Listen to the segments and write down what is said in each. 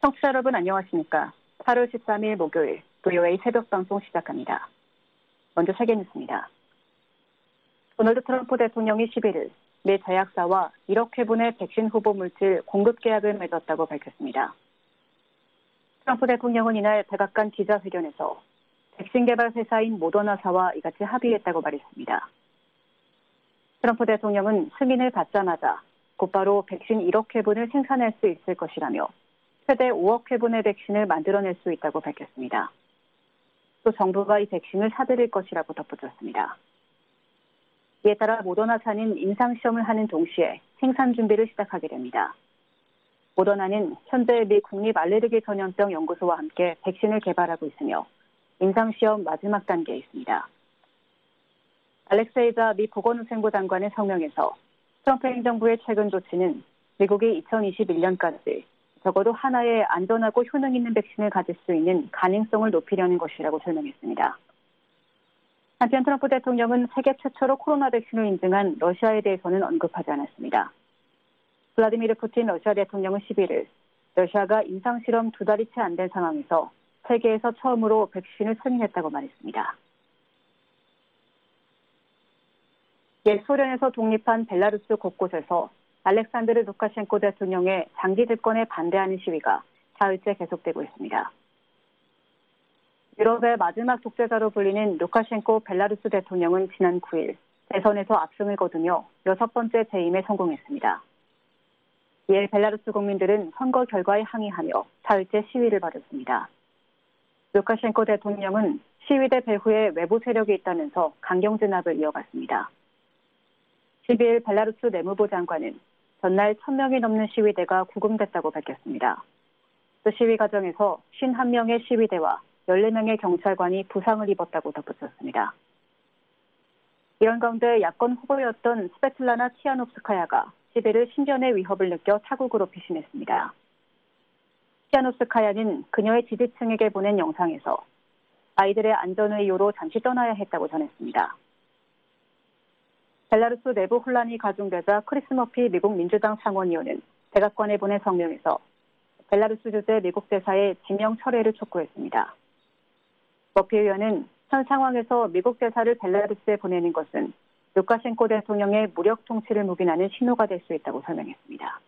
청취자 여러분 안녕하십니까? 8월 13일 목요일 VOA 새벽 방송 시작합니다. 먼저 세계 뉴스입니다. 도널드 트럼프 대통령이 11일 미 제약사와 1억 회분의 백신 후보 물질 공급 계약을 맺었다고 밝혔습니다. 트럼프 대통령은 이날 백악관 기자회견에서 백신 개발 회사인 모더나사와 이같이 합의했다고 말했습니다. 트럼프 대통령은 승인을 받자마자 곧바로 백신 1억 회분을 생산할 수 있을 것이라며 최대 5억 회분의 백신을 만들어낼 수 있다고 밝혔습니다. 또 정부가 이 백신을 사들일 것이라고 덧붙였습니다. 이에 따라 모더나사는 임상시험을 하는 동시에 생산 준비를 시작하게 됩니다. 모더나는 현재 미 국립알레르기전염병 연구소와 함께 백신을 개발하고 있으며 임상시험 마지막 단계에 있습니다. 알렉세이자 미 보건후생부 장관은 성명에서 트럼프 행정부의 최근 조치는 미국이 2021년까지 적어도 하나의 안전하고 효능 있는 백신을 가질 수 있는 가능성을 높이려는 것이라고 설명했습니다. 한편 트럼프 대통령은 세계 최초로 코로나 백신을 인증한 러시아에 대해서는 언급하지 않았습니다. 블라디미르 푸틴 러시아 대통령은 11일 러시아가 임상실험 2달이 채 안 된 상황에서 세계에서 처음으로 백신을 승인했다고 말했습니다. 옛 소련에서 독립한 벨라루스 곳곳에서 알렉산드르 루카셴코 대통령의 장기 집권에 반대하는 시위가 사흘째 계속되고 있습니다. 유럽의 마지막 독재자로 불리는 루카셴코 벨라루스 대통령은 지난 9일 대선에서 압승을 거두며 6번째 재임에 성공했습니다. 이에 벨라루스 국민들은 선거 결과에 항의하며 사흘째 시위를 벌였습니다. 루카셴코 대통령은 시위대 배후에 외부 세력이 있다면서 강경 진압을 이어갔습니다. 12일 벨라루스 내무부 장관은 전날 1,000명이 넘는 시위대가 구금됐다고 밝혔습니다. 또 시위 과정에서 51명의 시위대와 14명의 경찰관이 부상을 입었다고 덧붙였습니다. 이런 가운데 야권 후보였던 스베틀라나 티아노프스카야가 11일 신변의 위협을 느껴 타국으로 피신했습니다. 티아노프스카야는 그녀의 지지층에게 보낸 영상에서 아이들의 안전을 이유로 잠시 떠나야 했다고 전했습니다. 벨라루스 내부 혼란이 가중되자 크리스 머피 미국 민주당 상원의원은 백악관에 보낸 성명에서 벨라루스 주재 미국 대사의 지명 철회를 촉구했습니다. 머피 의원은 현 상황에서 미국 대사를 벨라루스에 보내는 것은 루카셴코 대통령의 무력 통치를 묵인하는 신호가 될 수 있다고 설명했습니다.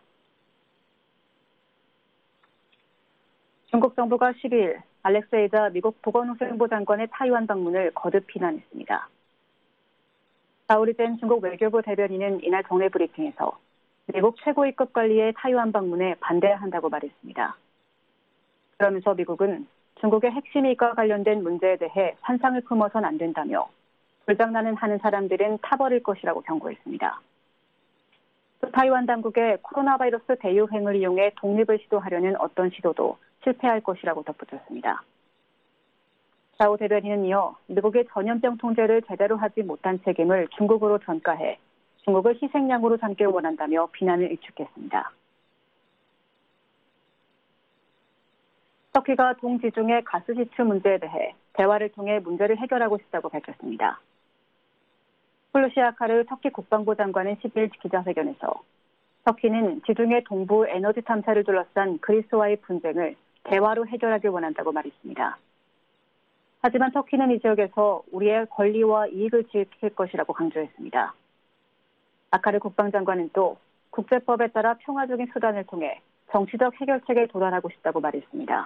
중국 정부가 12일 알렉세이자 미국 보건후생부 장관의 타이완 방문을 거듭 비난했습니다. 사오리젠 중국 외교부 대변인은 이날 정례 브리핑에서 미국 최고위급 관리의 타이완 방문에 반대한다고 말했습니다. 그러면서 미국은 중국의 핵심 이익과 관련된 문제에 대해 환상을 품어선 안 된다며 불장난을 하는 사람들은 타버릴 것이라고 경고했습니다. 또 타이완 당국의 코로나 바이러스 대유행을 이용해 독립을 시도하려는 어떤 시도도 실패할 것이라고 덧붙였습니다. 자오 대변인은 이어 미국의 전염병 통제를 제대로 하지 못한 책임을 중국으로 전가해 중국을 희생양으로 삼길 원한다며 비난을 일축했습니다. 터키가 동지중해 가스 시추 문제에 대해 대화를 통해 문제를 해결하고 싶다고 밝혔습니다. 훌루시 아카르 터키 국방부 장관은 10일 기자회견에서 터키는 지중해 동부 에너지 탐사를 둘러싼 그리스와의 분쟁을 대화로 해결하길 원한다고 말했습니다. 하지만 터키는 이 지역에서 우리의 권리와 이익을 지킬 것이라고 강조했습니다. 아카르 국방장관은 또 국제법에 따라 평화적인 수단을 통해 정치적 해결책에 도달하고 싶다고 말했습니다.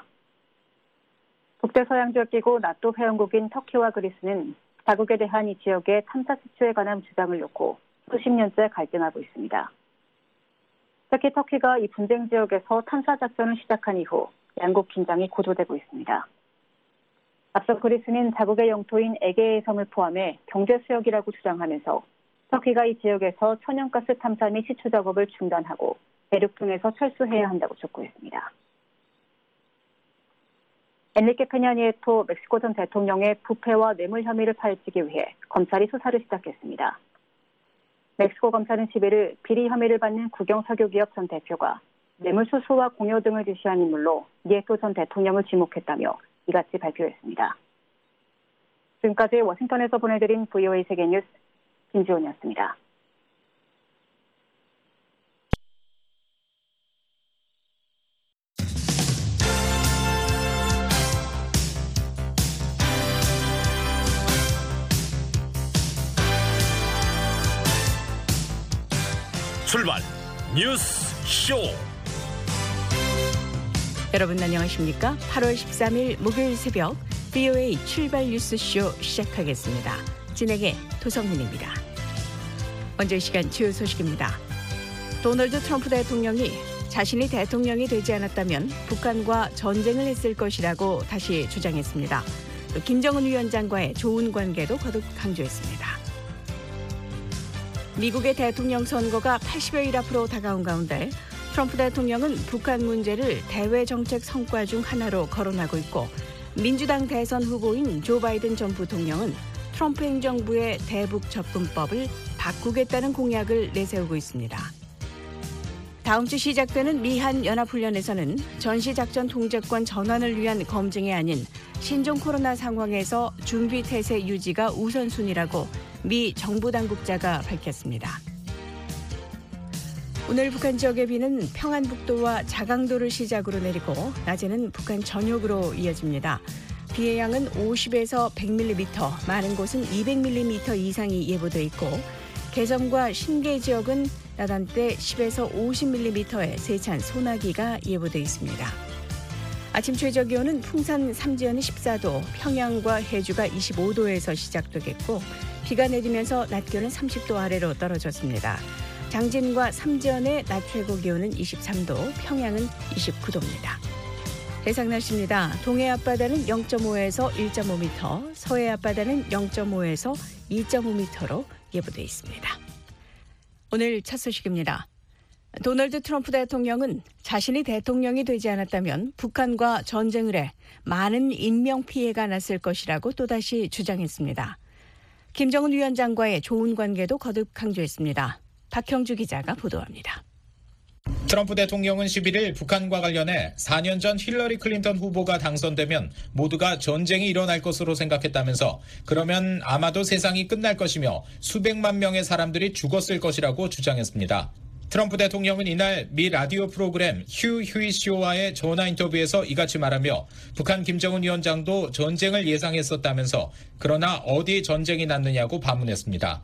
북대서양조약기구 나토 회원국인 터키와 그리스는 자국에 대한 이 지역의 탐사 시추에 관한 주장을 놓고 수십 년째 갈등하고 있습니다. 특히 터키가 이 분쟁 지역에서 탐사 작전을 시작한 이후 양국 긴장이 고조되고 있습니다. 앞서 그리스는 자국의 영토인 에게의 섬을 포함해 경제 수역이라고 주장하면서 터키가 이 지역에서 천연가스 탐사 및 시추 작업을 중단하고 대륙 등에서 철수해야 한다고 촉구했습니다. 엔리케 페냐니에토 멕시코 전 대통령의 부패와 뇌물 혐의를 파헤치기 위해 검찰이 수사를 시작했습니다. 멕시코 검찰은 11일 비리 혐의를 받는 국영석유기업 전 대표가 뇌물 수수와 공여 등을 지시한 인물로 니에토 전 대통령을 지목했다며 이같이 발표했습니다. 지금까지 워싱턴에서 보내드린 VOA 세계뉴스 김지원이었습니다. 출발 뉴스 쇼. 여러분 안녕하십니까? 8월 13일 목요일 새벽 VOA 출발 뉴스 쇼 시작하겠습니다. 진행의 도성민입니다. 먼저 이 시간 주요 소식입니다. 도널드 트럼프 대통령이 자신이 대통령이 되지 않았다면 북한과 전쟁을 했을 것이라고 다시 주장했습니다. 또 김정은 위원장과의 좋은 관계도 거듭 강조했습니다. 미국의 대통령 선거가 80여일 앞으로 다가온 가운데 트럼프 대통령은 북한 문제를 대외 정책 성과 중 하나로 거론하고 있고, 민주당 대선 후보인 조 바이든 전 부통령은 트럼프 행정부의 대북 접근법을 바꾸겠다는 공약을 내세우고 있습니다. 다음 주 시작되는 미한 연합훈련에서는 전시작전 통제권 전환을 위한 검증이 아닌 신종 코로나 상황에서 준비 태세 유지가 우선순위라고 미 정부 당국자가 밝혔습니다. 오늘 북한 지역의 비는 평안북도와 자강도를 시작으로 내리고 낮에는 북한 전역으로 이어집니다. 비의 양은 50에서 100mm, 많은 곳은 200mm 이상이 예보돼 있고, 개성과 신계 지역은 낮 한때 10에서 50mm의 세찬 소나기가 예보돼 있습니다. 아침 최저 기온은 풍산 삼지연이 14도, 평양과 해주가 25도에서 시작되겠고, 비가 내리면서 낮 기온은 30도 아래로 떨어졌습니다. 장진과 삼지연의 낮 최고 기온은 23도, 평양은 29도입니다. 해상 날씨입니다. 동해 앞바다는 0.5에서 1.5m, 서해 앞바다는 0.5에서 2.5m로 예보돼 있습니다. 오늘 첫 소식입니다. 도널드 트럼프 대통령은 자신이 대통령이 되지 않았다면 북한과 전쟁을 해 많은 인명피해가 났을 것이라고 또다시 주장했습니다. 김정은 위원장과의 좋은 관계도 거듭 강조했습니다. 박형주 기자가 보도합니다. 트럼프 대통령은 11일 북한과 관련해 4년 전 힐러리 클린턴 후보가 당선되면 모두가 전쟁이 일어날 것으로 생각했다면서, 그러면 아마도 세상이 끝날 것이며 수백만 명의 사람들이 죽었을 것이라고 주장했습니다. 트럼프 대통령은 이날 미 라디오 프로그램 휴 휴이쇼와의 전화 인터뷰에서 이같이 말하며, 북한 김정은 위원장도 전쟁을 예상했었다면서 그러나 어디 전쟁이 났느냐고 반문했습니다.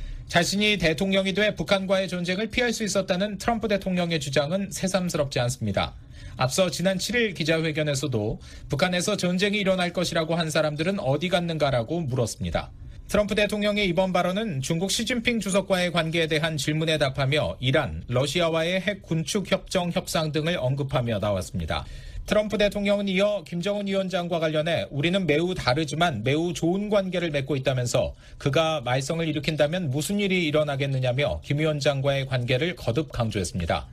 자신이 대통령이 돼 북한과의 전쟁을 피할 수 있었다는 트럼프 대통령의 주장은 새삼스럽지 않습니다. 앞서 지난 7일 기자회견에서도 북한에서 전쟁이 일어날 것이라고 한 사람들은 어디 갔는가라고 물었습니다. 트럼프 대통령의 이번 발언은 중국 시진핑 주석과의 관계에 대한 질문에 답하며 이란, 러시아와의 핵 군축 협정 협상 등을 언급하며 나왔습니다. 트럼프 대통령은 이어 김정은 위원장과 관련해 우리는 매우 다르지만 매우 좋은 관계를 맺고 있다면서 그가 말썽을 일으킨다면 무슨 일이 일어나겠느냐며 김 위원장과의 관계를 거듭 강조했습니다.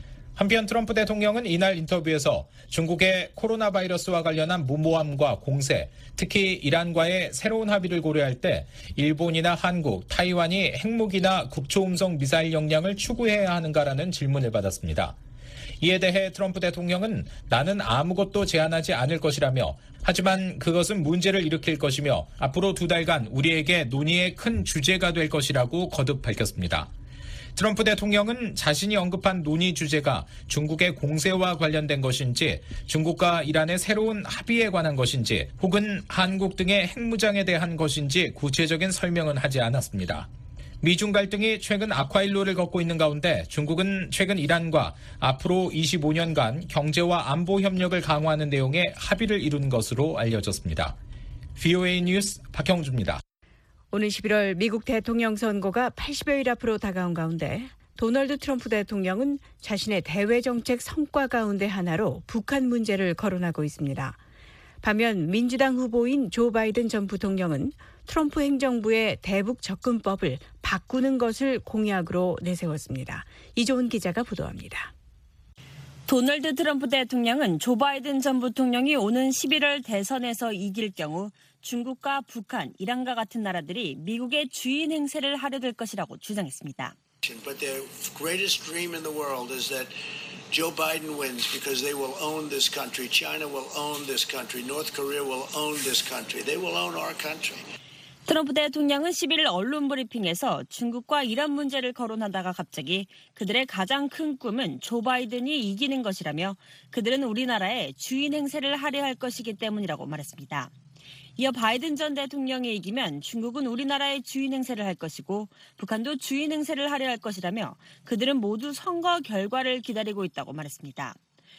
한편 트럼프 대통령은 이날 인터뷰에서 중국의 코로나 바이러스와 관련한 무모함과 공세, 특히 이란과의 새로운 합의를 고려할 때 일본이나 한국, 타이완이 핵무기나 국초음속 미사일 역량을 추구해야 하는가라는 질문을 받았습니다. 이에 대해 트럼프 대통령은 나는 아무것도 제안하지 않을 것이라며, 하지만 그것은 문제를 일으킬 것이며 앞으로 2달간 우리에게 논의의 큰 주제가 될 것이라고 거듭 밝혔습니다. 트럼프 대통령은 자신이 언급한 논의 주제가 중국의 공세와 관련된 것인지, 중국과 이란의 새로운 합의에 관한 것인지, 혹은 한국 등의 핵무장에 대한 것인지 구체적인 설명은 하지 않았습니다. 미중 갈등이 최근 악화일로를 걷고 있는 가운데 중국은 최근 이란과 앞으로 25년간 경제와 안보 협력을 강화하는 내용의 합의를 이룬 것으로 알려졌습니다. VOA 뉴스 박형주입니다. 오는 11월 미국 대통령 선거가 80여일 앞으로 다가온 가운데 도널드 트럼프 대통령은 자신의 대외 정책 성과 가운데 하나로 북한 문제를 거론하고 있습니다. 반면 민주당 후보인 조 바이든 전 부통령은 트럼프 행정부의 대북 접근법을 바꾸는 것을 공약으로 내세웠습니다. 이조은 기자가 보도합니다. 도널드 트럼프 대통령은 조 바이든 전 부통령이 오는 11월 대선에서 이길 경우 중국과 북한, 이란과 같은 나라들이 미국의 주인 행세를 하려 될 것이라고 주장했습니다. But their greatest dream in the world is that Joe Biden wins because they will own this country. China will own this country. North Korea will own this country. They will own our country. 트럼프 대통령은 11일 언론 브리핑에서 중국과 이란 문제를 거론하다가 갑자기 그들의 가장 큰 꿈은 조 바이든이 이기는 것이라며 그들은 우리나라에 주인 행세를 하려 할 것이기 때문이라고 말했습니다. 이어 바이든 전 대통령이 이기면 중국은 우리나라의 주인 행세를 할 것이고 북한도 주인 행세를 하려 할 것이라며 그들은 모두 선거 결과를 기다리고 있다고 말했습니다.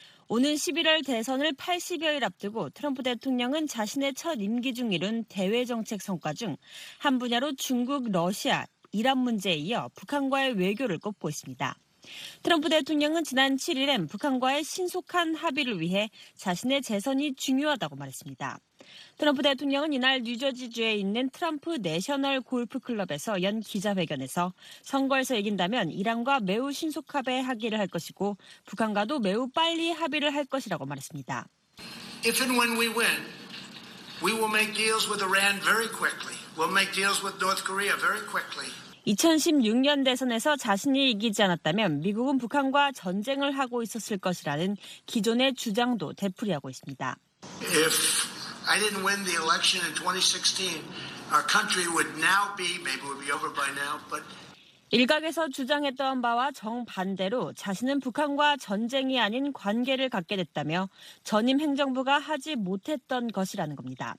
오는 11월 대선을 80여일 앞두고 트럼프 대통령은 자신의 첫 임기 중 이룬 대외 정책 성과 중 한 분야로 중국, 러시아, 이란 문제에 이어 북한과의 외교를 꼽고 있습니다. 트럼프 대통령은 지난 7일엔 북한과의 신속한 합의를 위해 자신의 재선이 중요하다고 말했습니다. 트럼프 대통령은 이날 뉴저지주에 있는 트럼프 내셔널 골프 클럽에서 연 기자회견에서 선거에서 이긴다면 이란과 매우 신속하게 합의를 할 것이고 북한과도 매우 빨리 합의를 할 것이라고 말했습니다. If and when we win, we will make deals with Iran very quickly. We'll make deals with North Korea very quickly. 2016년 대선에서 자신이 이기지 않았다면 미국은 북한과 전쟁을 하고 있었을 것이라는 기존의 주장도 되풀이하고 있습니다. If I didn't win the election in 2016, our country would now be, maybe it would be over by now, but 일각에서 주장했던 바와 정반대로 자신은 북한과 전쟁이 아닌 관계를 갖게 됐다며 전임 행정부가 하지 못했던 것이라는 겁니다.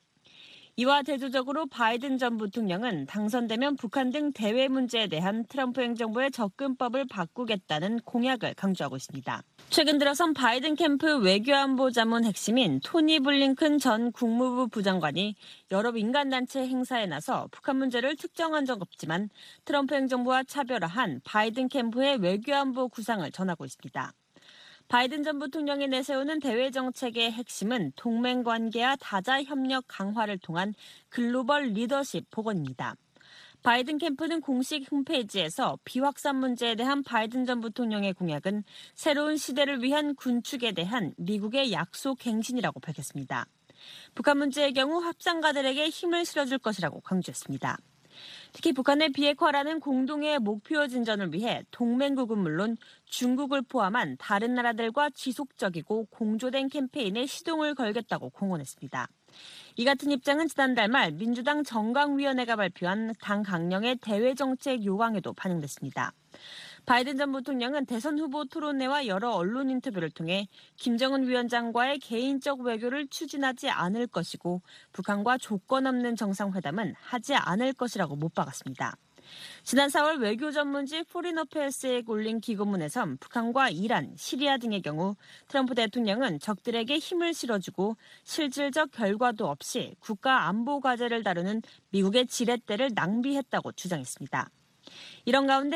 이와 대조적으로 바이든 전 부통령은 당선되면 북한 등 대외 문제에 대한 트럼프 행정부의 접근법을 바꾸겠다는 공약을 강조하고 있습니다. 최근 들어선 바이든 캠프 외교안보 자문 핵심인 토니 블링컨 전 국무부 부장관이 여러 민간단체 행사에 나서 북한 문제를 특정한 적 없지만 트럼프 행정부와 차별화한 바이든 캠프의 외교안보 구상을 전하고 있습니다. 바이든 전 부통령이 내세우는 대외 정책의 핵심은 동맹 관계와 다자 협력 강화를 통한 글로벌 리더십 복원입니다. 바이든 캠프는 공식 홈페이지에서 비확산 문제에 대한 바이든 전 부통령의 공약은 새로운 시대를 위한 군축에 대한 미국의 약속 갱신이라고 밝혔습니다. 북한 문제의 경우 합상가들에게 힘을 실어줄 것이라고 강조했습니다. 특히 북한의 비핵화라는 공동의 목표 진전을 위해 동맹국은 물론 중국을 포함한 다른 나라들과 지속적이고 공조된 캠페인에 시동을 걸겠다고 공언했습니다. 이 같은 입장은 지난달 말 민주당 정강위원회가 발표한 당 강령의 대외정책 요강에도 반영됐습니다. 바이든 전 부통령은 대선 후보 토론회와 여러 언론 인터뷰를 통해 김정은 위원장과의 개인적 외교를 추진하지 않을 것이고 북한과 조건 없는 정상회담은 하지 않을 것이라고 못 박았습니다. 지난 4월 외교 전문지 포린 어페어스에 올린 기고문에선 북한과 이란, 시리아 등의 경우 트럼프 대통령은 적들에게 힘을 실어주고 실질적 결과도 없이 국가 안보 과제를 다루는 미국의 지렛대를 낭비했다고 주장했습니다. 이런 가운데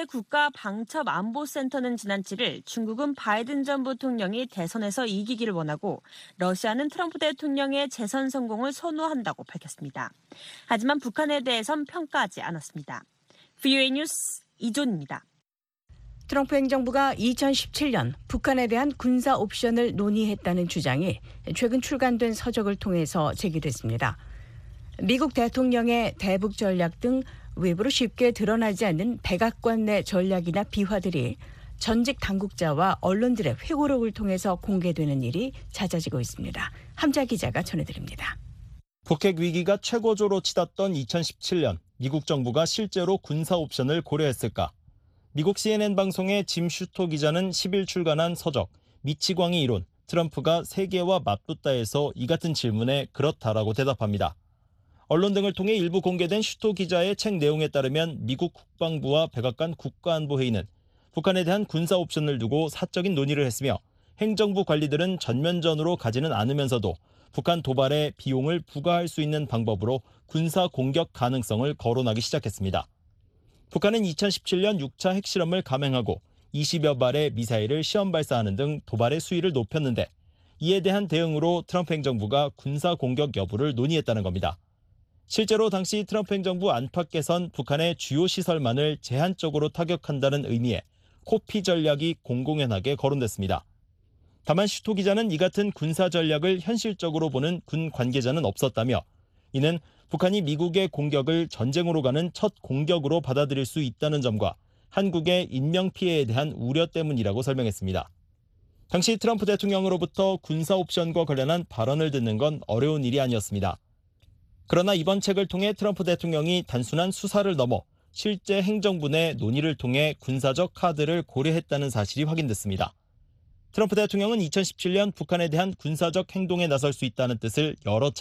국가방첩안보센터는 지난 7일 중국은 바이든 전 부통령이 대선에서 이기기를 원하고 러시아는 트럼프 대통령의 재선 성공을 선호한다고 밝혔습니다. 하지만 북한에 대해선 평가하지 않았습니다. VOA 뉴스 이존입니다. 트럼프 행정부가 2017년 북한에 대한 군사 옵션을 논의했다는 주장이 최근 출간된 서적을 통해서 제기됐습니다. 미국 대통령의 대북 전략 등 외부로 쉽게 드러나지 않는 백악관 내 전략이나 비화들이 전직 당국자와 언론들의 회고록을 통해서 공개되는 일이 잦아지고 있습니다. 함자 기자가 전해드립니다. 북핵 위기가 최고조로 치닫던 2017년 미국 정부가 실제로 군사 옵션을 고려했을까? 미국 CNN 방송의 짐 슈토 기자는 10일 출간한 서적 미치광이 이론, 트럼프가 세계와 맞붙다에서 이 같은 질문에 그렇다라고 대답합니다. 언론 등을 통해 일부 공개된 슈토 기자의 책 내용에 따르면 미국 국방부와 백악관 국가안보회의는 북한에 대한 군사 옵션을 두고 사적인 논의를 했으며 행정부 관리들은 전면전으로 가지는 않으면서도 북한 도발에 비용을 부과할 수 있는 방법으로 군사 공격 가능성을 거론하기 시작했습니다. 북한은 2017년 6차 핵실험을 감행하고 20여 발의 미사일을 시험 발사하는 등 도발의 수위를 높였는데 이에 대한 대응으로 트럼프 행정부가 군사 공격 여부를 논의했다는 겁니다. 실제로 당시 트럼프 행정부 안팎에선 북한의 주요 시설만을 제한적으로 타격한다는 의미의 코피 전략이 공공연하게 거론됐습니다. 다만 슈토 기자는 이 같은 군사 전략을 현실적으로 보는 군 관계자는 없었다며 이는 북한이 미국의 공격을 전쟁으로 가는 첫 공격으로 받아들일 수 있다는 점과 한국의 인명피해에 대한 우려 때문이라고 설명했습니다. 당시 트럼프 대통령으로부터 군사 옵션과 관련한 발언을 듣는 건 어려운 일이 아니었습니다. 그러나 이번 책을 통해 트럼프 대통령이 단순한 수사를 넘어 실제 행정부 내 논의를 통해 군사적 카드를 고려했다는 사실이 확인됐습니다. 트럼프 대통령은 2017년 북한에 대한 군사적 행동에 나설 수 있다는 뜻을 여러 차례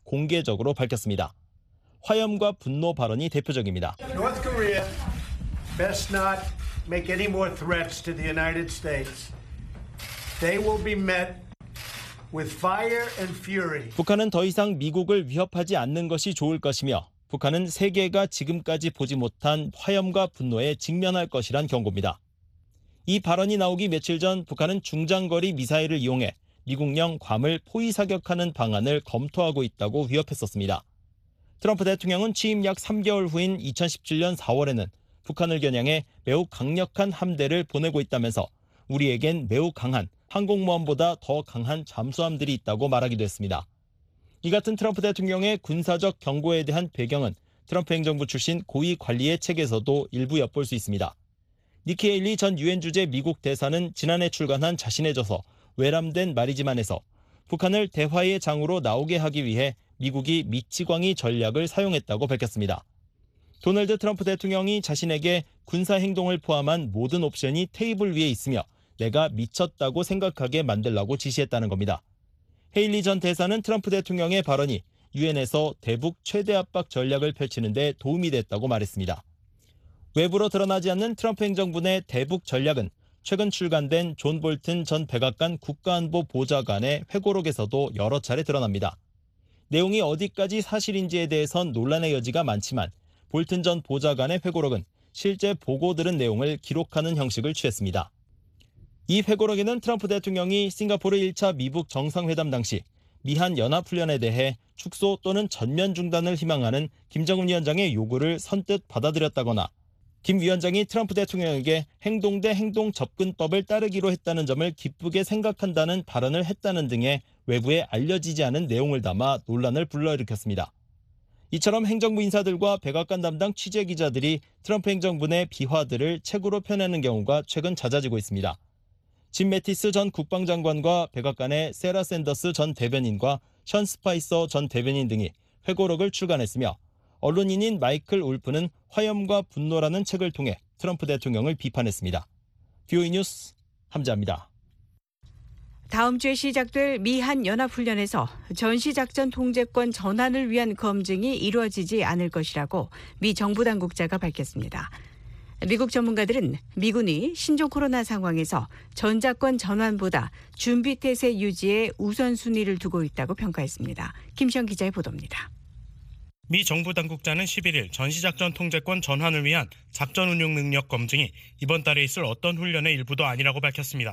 공개적으로 밝혔습니다. 화염과 분노 발언이 대표적입니다. North Korea best not make any more threats to the United States. They will be met with fire and fury. 북한은 더 이상 미국을 위협하지 않는 것이 좋을 것이며 북한은 세계가 지금까지 보지 못한 화염과 분노에 직면할 것이란 경고입니다. 이 발언이 나오기 며칠 전 북한은 중장거리 미사일을 이용해 미국령 괌을 포위 사격하는 방안을 검토하고 있다고 위협했었습니다. 트럼프 대통령은 취임 약 3개월 후인 2017년 4월에는 북한을 겨냥해 매우 강력한 함대를 보내고 있다면서 우리에겐 매우 강한 항공모함보다 더 강한 잠수함들이 있다고 말하기도 했습니다. 이 같은 트럼프 대통령의 군사적 경고에 대한 배경은 트럼프 행정부 출신 고위 관리의 책에서도 일부 엿볼 수 있습니다. 니키 헤일리 전 유엔 주재 미국 대사는 지난해 출간한 자신의 저서 외람된 말이지만에서 북한을 대화의 장으로 나오게 하기 위해 미국이 미치광이 전략을 사용했다고 밝혔습니다. 도널드 트럼프 대통령이 자신에게 군사 행동을 포함한 모든 옵션이 테이블 위에 있으며 내가 미쳤다고 생각하게 만들라고 지시했다는 겁니다. 헤일리 전 대사는 트럼프 대통령의 발언이 유엔에서 대북 최대 압박 전략을 펼치는 데 도움이 됐다고 말했습니다. 외부로 드러나지 않는 트럼프 행정부 내 대북 전략은 최근 출간된 존 볼튼 전 백악관 국가안보 보좌관의 회고록에서도 여러 차례 드러납니다. 내용이 어디까지 사실인지에 대해선 논란의 여지가 많지만 볼튼 전 보좌관의 회고록은 실제 보고 들은 내용을 기록하는 형식을 취했습니다. 이 회고록에는 트럼프 대통령이 싱가포르 1차 미북 정상회담 당시 미한 연합훈련에 대해 축소 또는 전면 중단을 희망하는 김정은 위원장의 요구를 선뜻 받아들였다거나 김 위원장이 트럼프 대통령에게 행동 대 행동 접근법을 따르기로 했다는 점을 기쁘게 생각한다는 발언을 했다는 등의 외부에 알려지지 않은 내용을 담아 논란을 불러일으켰습니다. 이처럼 행정부 인사들과 백악관 담당 취재기자들이 트럼프 행정부 내 비화들을 책으로 펴내는 경우가 최근 잦아지고 있습니다. 짐 매티스 전 국방장관과 백악관의 세라 샌더스 전 대변인과 션 스파이서 전 대변인 등이 회고록을 출간했으며 언론인인 마이클 울프는 화염과 분노라는 책을 통해 트럼프 대통령을 비판했습니다. VOA 뉴스 함자입니다. 다음 주에 시작될 미한 연합훈련에서 전시작전 통제권 전환을 위한 검증이 이루어지지 않을 것이라고 미 정부 당국자가 밝혔습니다. 미국 전문가들은 미군이 신종 코로나 상황에서 전자권 전환보다 준비태세 유지에 우선순위를 두고 있다고 평가했습니다. 김시영 기자의 보도입니다. 미 정부 당국자는 11일 전시작전 통제권 전환을 위한 작전 운용 능력 검증이 이번 달에 있을 어떤 훈련의 일부도 아니라고 밝혔습니다.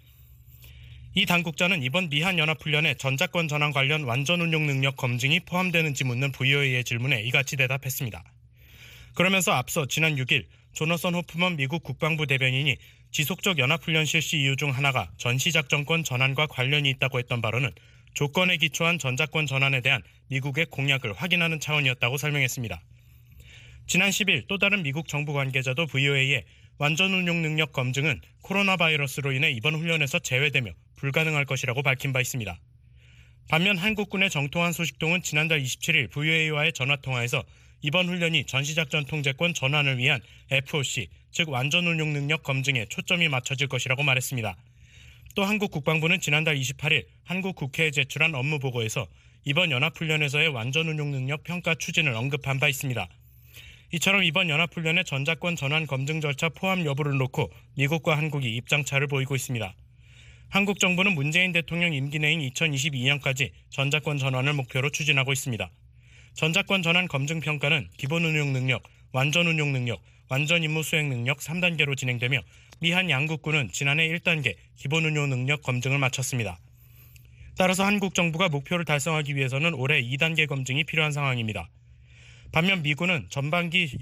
이 당국자는 이번 미한 연합훈련에 전자권 전환 관련 완전 운용 능력 검증이 포함되는지 묻는 VOA의 질문에 이같이 대답했습니다. 그러면서 앞서 지난 6일 조너선 호프먼 미국 국방부 대변인이 지속적 연합훈련 실시 이유 중 하나가 전시작전권 전환과 관련이 있다고 했던 바로는 조건에 기초한 전자권 전환에 대한 미국의 공약을 확인하는 차원이었다고 설명했습니다. 지난 10일 또 다른 미국 정부 관계자도 VOA에 완전 운용 능력 검증은 코로나 바이러스로 인해 이번 훈련에서 제외되며 불가능할 것이라고 밝힌 바 있습니다. 반면 한국군의 정통한 소식통은 지난달 27일 VOA와의 전화통화에서 이번 훈련이 전시작전 통제권 전환을 위한 FOC, 즉 완전 운용 능력 검증에 초점이 맞춰질 것이라고 말했습니다. 또 한국 국방부는 지난달 28일 한국 국회에 제출한 업무보고에서 이번 연합훈련에서의 완전 운용 능력 평가 추진을 언급한 바 있습니다. 이처럼 이번 연합훈련의 전자권 전환 검증 절차 포함 여부를 놓고 미국과 한국이 입장차를 보이고 있습니다. 한국 정부는 문재인 대통령 임기 내인 2022년까지 전자권 전환을 목표로 추진하고 있습니다. 전자권 전환 검증 평가는 기본 운용 능력, 완전 운용 능력, 완전 임무 수행 능력 3단계로 진행되며 미한 양국군은 지난해 1단계 기본 운용 능력 검증을 마쳤습니다. 따라서 한국 정부가 목표를 달성하기 위해서는 올해 2단계 검증이 필요한 상황입니다. 반면 미군은 전반기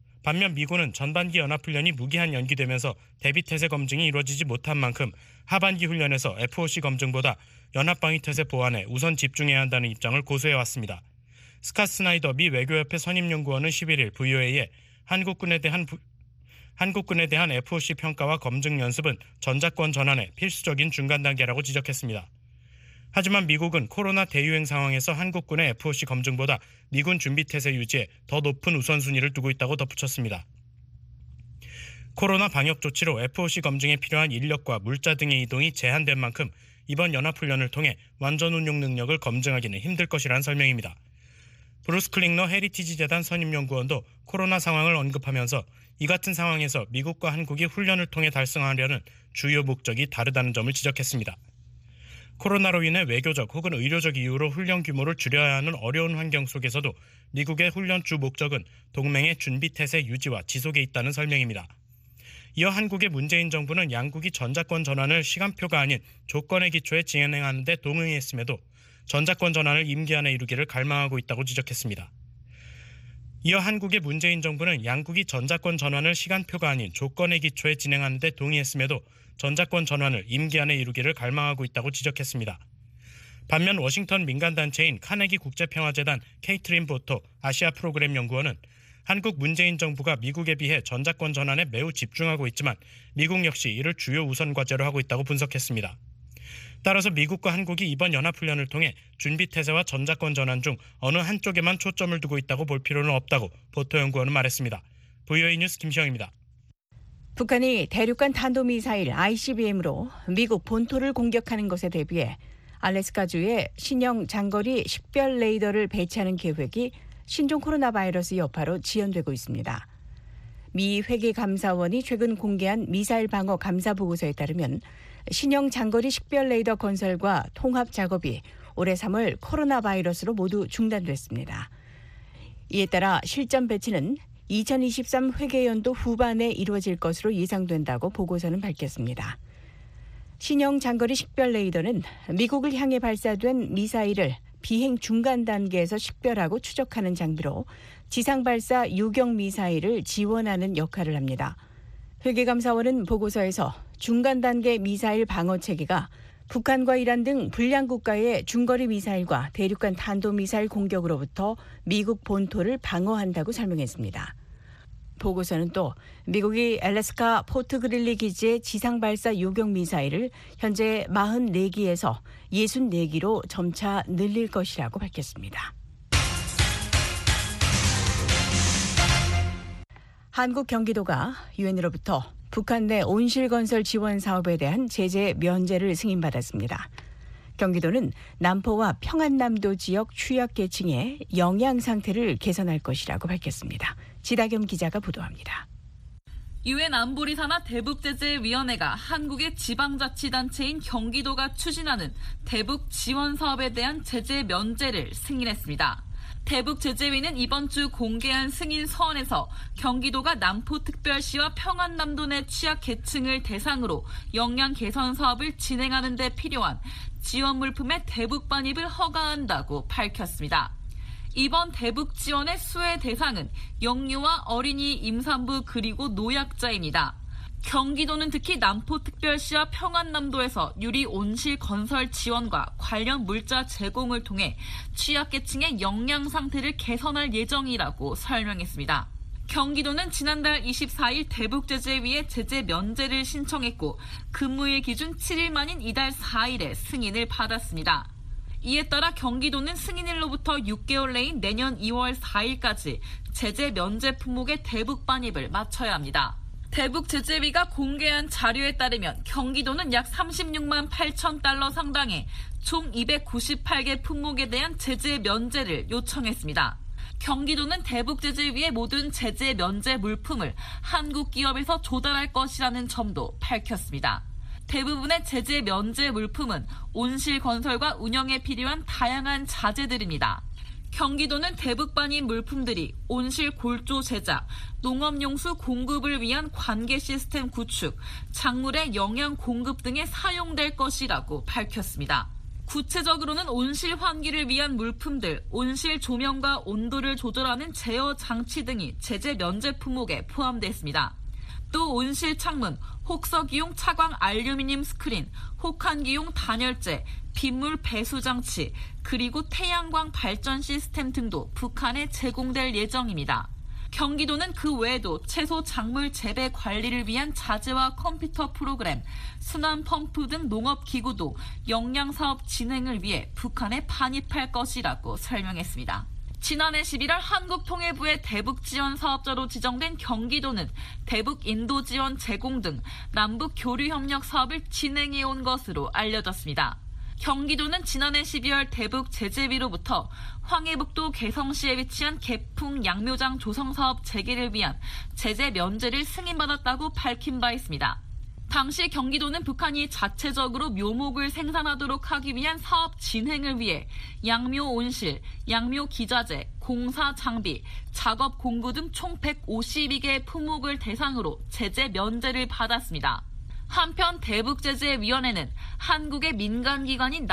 연합훈련이 무기한 연기되면서 대비태세 검증이 이루어지지 못한 만큼 하반기 훈련에서 FOC 검증보다 연합방위태세 보완에 우선 집중해야 한다는 입장을 고수해왔습니다. 스캇 스나이더 미 외교협회 선임연구원은 11일 VOA에 한국군에 대한 FOC 평가와 검증 연습은 전자권 전환의 필수적인 중간 단계라고 지적했습니다. 하지만 미국은 코로나 대유행 상황에서 한국군의 FOC 검증보다 미군 준비태세 유지에 더 높은 우선순위를 두고 있다고 덧붙였습니다. 코로나 방역 조치로 FOC 검증에 필요한 인력과 물자 등의 이동이 제한된 만큼 이번 연합훈련을 통해 완전 운용 능력을 검증하기는 힘들 것이라는 설명입니다. 브루스 클링너 헤리티지 재단 선임연구원도 코로나 상황을 언급하면서 이 같은 상황에서 미국과 한국이 훈련을 통해 달성하려는 주요 목적이 다르다는 점을 지적했습니다. 코로나로 인해 외교적 혹은 의료적 이유로 훈련 규모를 줄여야 하는 어려운 환경 속에서도 미국의 훈련 주 목적은 동맹의 준비 태세 유지와 지속에 있다는 설명입니다. 이어 한국의 문재인 정부는 양국이 전자권 전환을 시간표가 아닌 조건의 기초에 진행하는 데 동의했음에도 전자권 전환을 임기 안에 이루기를 갈망하고 있다고 지적했습니다. 이어 한국의 문재인 정부는 양국이 전자권 전환을 시간표가 아닌 조건의 기초에 진행하는 데 동의했음에도 전자권 전환을 임기 안에 이루기를 갈망하고 있다고 지적했습니다. 반면 워싱턴 민간단체인 카네기 국제평화재단 케이트린 보토 아시아 프로그램 연구원은 한국 문재인 정부가 미국에 비해 전자권 전환에 매우 집중하고 있지만 미국 역시 이를 주요 우선 과제로 하고 있다고 분석했습니다. 따라서 미국과 한국이 이번 연합훈련을 통해 준비태세와 전자권 전환 중 어느 한쪽에만 초점을 두고 있다고 볼 필요는 없다고 보토 연구원은 말했습니다. VOA 뉴스 김시영입니다. 북한이 대륙간 탄도미사일 ICBM으로 미국 본토를 공격하는 것에 대비해 알래스카주에 신형 장거리 식별 레이더를 배치하는 계획이 신종 코로나 바이러스 여파로 지연되고 있습니다. 미 회계감사원이 최근 공개한 미사일 방어 감사 보고서에 따르면 신형 장거리 식별 레이더 건설과 통합 작업이 올해 3월 코로나 바이러스로 모두 중단됐습니다. 이에 따라 실전 배치는 2023 회계연도 후반에 이루어질 것으로 예상된다고 보고서는 밝혔습니다. 신형 장거리 식별 레이더는 미국을 향해 발사된 미사일을 비행 중간 단계에서 식별하고 추적하는 장비로 지상 발사 유격 미사일을 지원하는 역할을 합니다. 회계감사원은 보고서에서 중간 단계 미사일 방어 체계가 북한과 이란 등 불량 국가의 중거리 미사일과 대륙간 탄도미사일 공격으로부터 미국 본토를 방어한다고 설명했습니다. 보고서는 또 미국이 알래스카 포트 그릴리 기지의 지상 발사 요격 미사일을 현재 44기에서 64기로 점차 늘릴 것이라고 밝혔습니다. 한국 경기도가 유엔으로부터 북한 내 온실건설 지원 사업에 대한 제재 면제를 승인받았습니다. 경기도는 남포와 평안남도 지역 취약계층의 영양 상태를 개선할 것이라고 밝혔습니다. 지다겸 기자가 보도합니다. 유엔 안보리 산하 대북제재위원회가 한국의 지방자치단체인 경기도가 추진하는 대북 지원 사업에 대한 제재 면제를 승인했습니다. 대북제재위는 이번 주 공개한 승인 서원에서 경기도가 남포특별시와 평안남도 내 취약계층을 대상으로 역량 개선 사업을 진행하는 데 필요한 지원 물품의 대북 반입을 허가한다고 밝혔습니다. 이번 대북 지원의 수혜 대상은 영유아, 어린이, 임산부 그리고 노약자입니다. 경기도는 특히 남포특별시와 평안남도에서 유리 온실 건설 지원과 관련 물자 제공을 통해 취약계층의 영양 상태를 개선할 예정이라고 설명했습니다. 경기도는 지난달 24일 대북제재위에 제재 면제를 신청했고 근무일 기준 7일 만인 이달 4일에 승인을 받았습니다. 이에 따라 경기도는 승인일로부터 6개월 내인 내년 2월 4일까지 제재 면제 품목의 대북 반입을 마쳐야 합니다. 대북제재위가 공개한 자료에 따르면 경기도는 약 36만 8천 달러 상당의 총 298개 품목에 대한 제재 면제를 요청했습니다. 경기도는 대북제재위의 모든 제재 면제 물품을 한국 기업에서 조달할 것이라는 점도 밝혔습니다. 대부분의 제재 면제 물품은 온실 건설과 운영에 필요한 다양한 자재들입니다. 경기도는 대북 반입 물품들이 온실 골조 제작, 농업용수 공급을 위한 관계 시스템 구축, 작물의 영양 공급 등에 사용될 것이라고 밝혔습니다. 구체적으로는 온실 환기를 위한 물품들, 온실 조명과 온도를 조절하는 제어 장치 등이 제재 면제 품목에 포함됐습니다. 또 온실 창문, 혹서기용 차광 알루미늄 스크린, 혹한기용 단열재, 빗물 배수 장치, 그리고 태양광 발전 시스템 등도 북한에 제공될 예정입니다. 경기도는 그 외에도 채소 작물 재배 관리를 위한 자재와 컴퓨터 프로그램, 순환 펌프 등 농업기구도 영양사업 진행을 위해 북한에 반입할 것이라고 설명했습니다. 지난해 11월 한국통일부의 대북지원 사업자로 지정된 경기도는 대북 인도 지원 제공 등 남북 교류 협력 사업을 진행해온 것으로 알려졌습니다. 경기도는 지난해 12월 대북 제재위로부터 황해북도 개성시에 위치한 개풍 양묘장 조성사업 재개를 위한 제재 면제를 승인받았다고 밝힌 바 있습니다. 당시 경기도는 북한이 자체적으로 묘목을 생산하도록 하기 위한 사업 진행을 위해 양묘 온실, 양묘 기자재, 공사 장비, 작업 공구 등 총 152개의 품목을 대상으로 제재 면제를 받았습니다. 한편 대북제재위원회는 한국의 민간기관인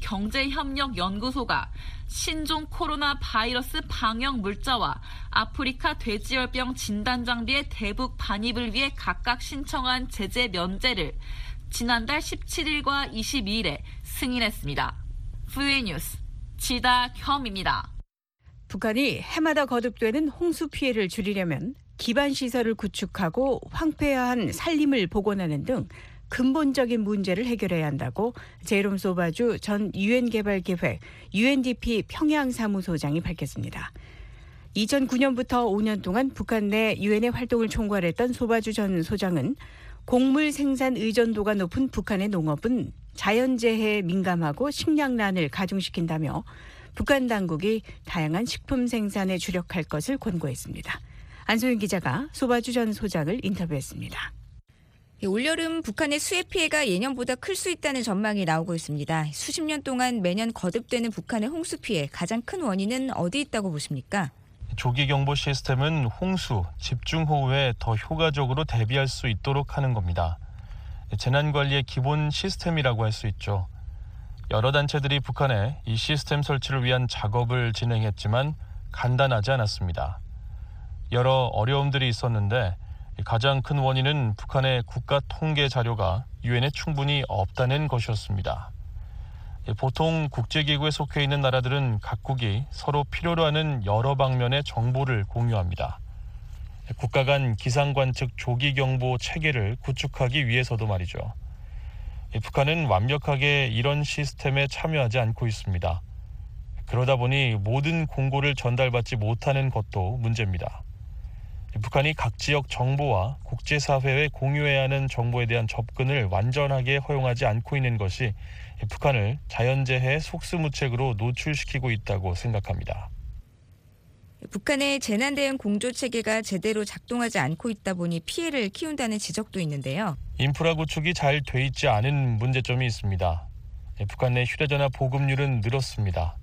남북경제협력연구소가 신종 코로나 바이러스 방역 물자와 아프리카 돼지열병 진단장비의 대북 반입을 위해 각각 신청한 제재 면제를 지난달 17일과 22일에 승인했습니다. VOA 뉴스 지다겸입니다. 북한이 해마다 거듭되는 홍수 피해를 줄이려면 기반시설을 구축하고 황폐화한 산림을 복원하는 등 근본적인 문제를 해결해야 한다고 제롬 소바주 전 유엔개발계획 UNDP 평양사무소장이 밝혔습니다. 2009년부터 5년 동안 북한 내 유엔의 활동을 총괄했던 소바주 전 소장은 곡물 생산 의존도가 높은 북한의 농업은 자연재해에 민감하고 식량난을 가중시킨다며 북한 당국이 다양한 식품 생산에 주력할 것을 권고했습니다. 안소영 기자가 소바주 전 소장을 인터뷰했습니다. 올여름 북한의 수해 피해가 예년보다 클 수 있다는 전망이 나오고 있습니다. 수십 년 동안 매년 거듭되는 북한의 홍수 피해 가장 큰 원인은 어디 있다고 보십니까? 조기 경보 시스템은 홍수, 집중호우에 더 효과적으로 대비할 수 있도록 하는 겁니다. 재난관리의 기본 시스템이라고 할 수 있죠. 여러 단체들이 북한에 이 시스템 설치를 위한 작업을 진행했지만 간단하지 않았습니다. 여러 어려움들이 있었는데 가장 큰 원인은 북한의 국가 통계 자료가 유엔에 충분히 없다는 것이었습니다. 보통 국제기구에 속해 있는 나라들은 각국이 서로 필요로 하는 여러 방면의 정보를 공유합니다. 국가 간 기상관측 조기경보 체계를 구축하기 위해서도 말이죠. 북한은 완벽하게 이런 시스템에 참여하지 않고 있습니다. 그러다 보니 모든 공고를 전달받지 못하는 것도 문제입니다. 북한이 각 지역 정보와 국제사회에 공유해야 하는 정보에 대한 접근을 완전하게 허용하지 않고 있는 것이 북한을 자연재해의 속수무책으로 노출시키고 있다고 생각합니다. 북한의 재난대응 공조체계가 제대로 작동하지 않고 있다 보니 피해를 키운다는 지적도 있는데요. 인프라 구축이 잘 돼 있지 않은 문제점이 있습니다. 북한 내 휴대전화 보급률은 늘었습니다.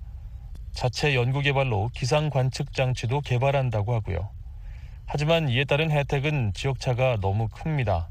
자체 연구개발로 기상관측 장치도 개발한다고 하고요. 하지만 이에 따른 혜택은 지역차가 너무 큽니다.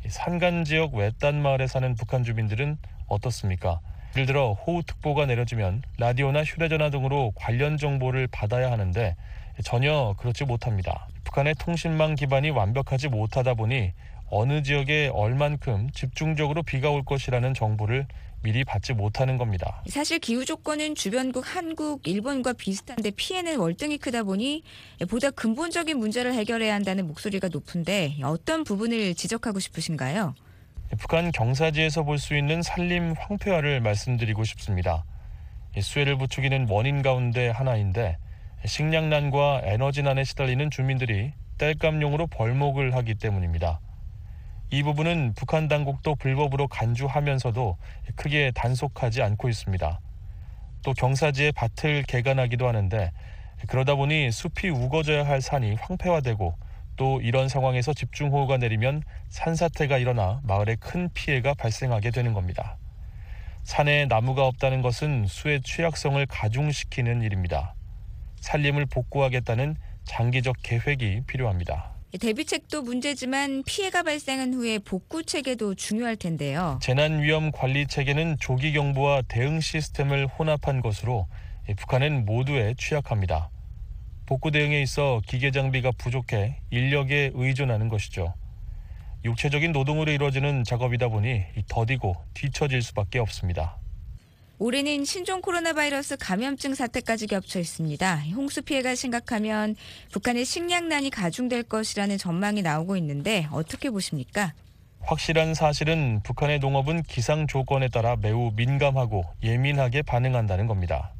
산간지역 외딴 마을에 사는 북한 주민들은 어떻습니까? 예를 들어 호우특보가 내려지면 라디오나 휴대전화 등으로 관련 정보를 받아야 하는데 전혀 그렇지 못합니다. 북한의 통신망 기반이 완벽하지 못하다 보니 어느 지역에 얼만큼 집중적으로 비가 올 것이라는 정보를 미리 받지 못하는 겁니다. 사실 기후 조건은 주변국 한국, 일본과 비슷한데 피해는 월등히 크다 보니 보다 근본적인 문제를 해결해야 한다는 목소리가 높은데 어떤 부분을 지적하고 싶으신가요? 북한 경사지에서 볼 수 있는 산림 황폐화를 말씀드리고 싶습니다. 수해를 부추기는 원인 가운데 하나인데 식량난과 에너지난에 시달리는 주민들이 땔감용으로 벌목을 하기 때문입니다. 이 부분은 북한 당국도 불법으로 간주하면서도 크게 단속하지 않고 있습니다. 또 경사지에 밭을 개간하기도 하는데 그러다 보니 숲이 우거져야 할 산이 황폐화되고 또 이런 상황에서 집중호우가 내리면 산사태가 일어나 마을에 큰 피해가 발생하게 되는 겁니다. 산에 나무가 없다는 것은 수의 취약성을 가중시키는 일입니다. 산림을 복구하겠다는 장기적 계획이 필요합니다. 대비책도 문제지만 피해가 발생한 후에 복구 체계도 중요할 텐데요. 재난위험관리 체계는 조기 경보와 대응 시스템을 혼합한 것으로 북한은 모두에 취약합니다. 복구 대응에 있어 기계 장비가 부족해 인력에 의존하는 것이죠. 육체적인 노동으로 이루어지는 작업이다 보니 더디고 뒤처질 수밖에 없습니다. 올해는 신종 코로나 바이러스 감염증 사태까지 겹쳐 있습니다. 홍수 피해가 심각하면 북한의 식량난이 가중될 것이라는 전망이 나오고 있는데 어떻게 보십니까? 확실한 사실은 북한의 농업은 기상 조건에 따라 매우 민감하고 예민하게 반응한다는 겁니다.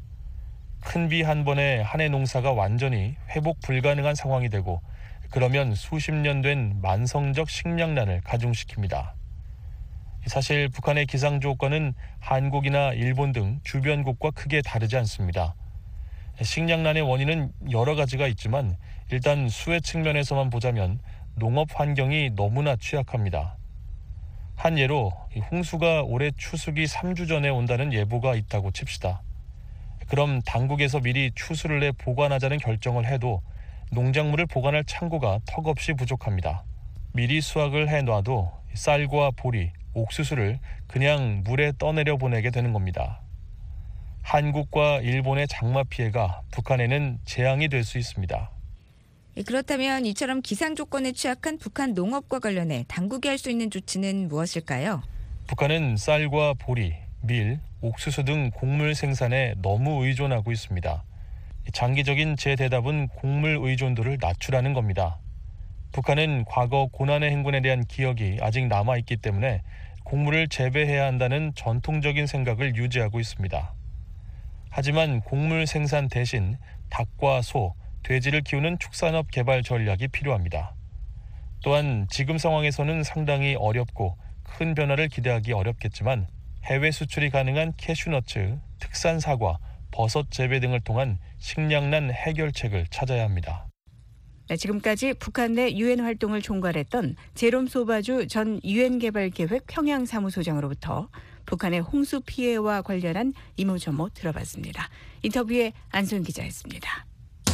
큰 비 한 번에 한 해 농사가 완전히 회복 불가능한 상황이 되고 그러면 수십 년 된 만성적 식량난을 가중시킵니다. 사실 북한의 기상 조건은 한국이나 일본 등 주변국과 크게 다르지 않습니다. 식량난의 원인은 여러 가지가 있지만 일단 수해 측면에서만 보자면 농업 환경이 너무나 취약합니다. 한 예로 홍수가 올해 추수기 3주 전에 온다는 예보가 있다고 칩시다. 그럼 당국에서 미리 추수를 내 보관하자는 결정을 해도 농작물을 보관할 창고가 턱없이 부족합니다. 미리 수확을 해놔도 쌀과 보리, 옥수수를 그냥 물에 떠내려 보내게 되는 겁니다. 한국과 일본의 장마 피해가 북한에는 재앙이 될 수 있습니다. 그렇다면 이처럼 기상 조건에 취약한 북한 농업과 관련해 당국이 할 수 있는 조치는 무엇일까요? 북한은 쌀과 보리, 밀, 옥수수 등 곡물 생산에 너무 의존하고 있습니다. 장기적인 제 대답은 곡물 의존도를 낮추라는 겁니다. 북한은 과거 고난의 행군에 대한 기억이 아직 남아있기 때문에 곡물을 재배해야 한다는 전통적인 생각을 유지하고 있습니다. 하지만 곡물 생산 대신 닭과 소, 돼지를 키우는 축산업 개발 전략이 필요합니다. 또한 지금 상황에서는 상당히 어렵고 큰 변화를 기대하기 어렵겠지만 해외 수출이 가능한 캐슈너츠, 특산 사과, 버섯 재배 등을 통한 식량난 해결책을 찾아야 합니다. 네, 지금까지 북한 내 유엔 활동을 총괄했던 제롬 소바주 전 유엔 개발계획 평양사무소장으로부터 북한의 홍수 피해와 관련한 이모저모 들어봤습니다. 인터뷰에 안소영 기자였습니다.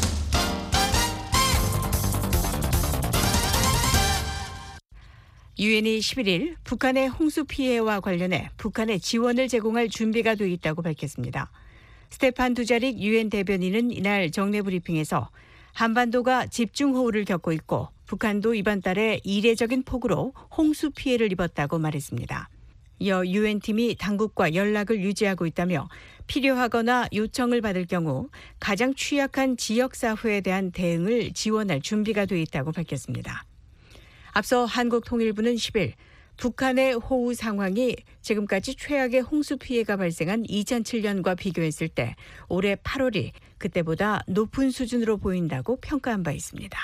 유엔이 11일 북한의 홍수 피해와 관련해 북한에 지원을 제공할 준비가 돼 있다고 밝혔습니다. 스테판 두자릭 유엔 대변인은 이날 정례 브리핑에서 한반도가 집중호우를 겪고 있고 북한도 이번 달에 이례적인 폭우로 홍수 피해를 입었다고 말했습니다. 이어 유엔팀이 당국과 연락을 유지하고 있다며 필요하거나 요청을 받을 경우 가장 취약한 지역사회에 대한 대응을 지원할 준비가 돼 있다고 밝혔습니다. 앞서 한국통일부는 10일 북한의 호우 상황이 지금까지 최악의 홍수 피해가 발생한 2007년과 비교했을 때 올해 8월이 그때보다 높은 수준으로 보인다고 평가한 바 있습니다.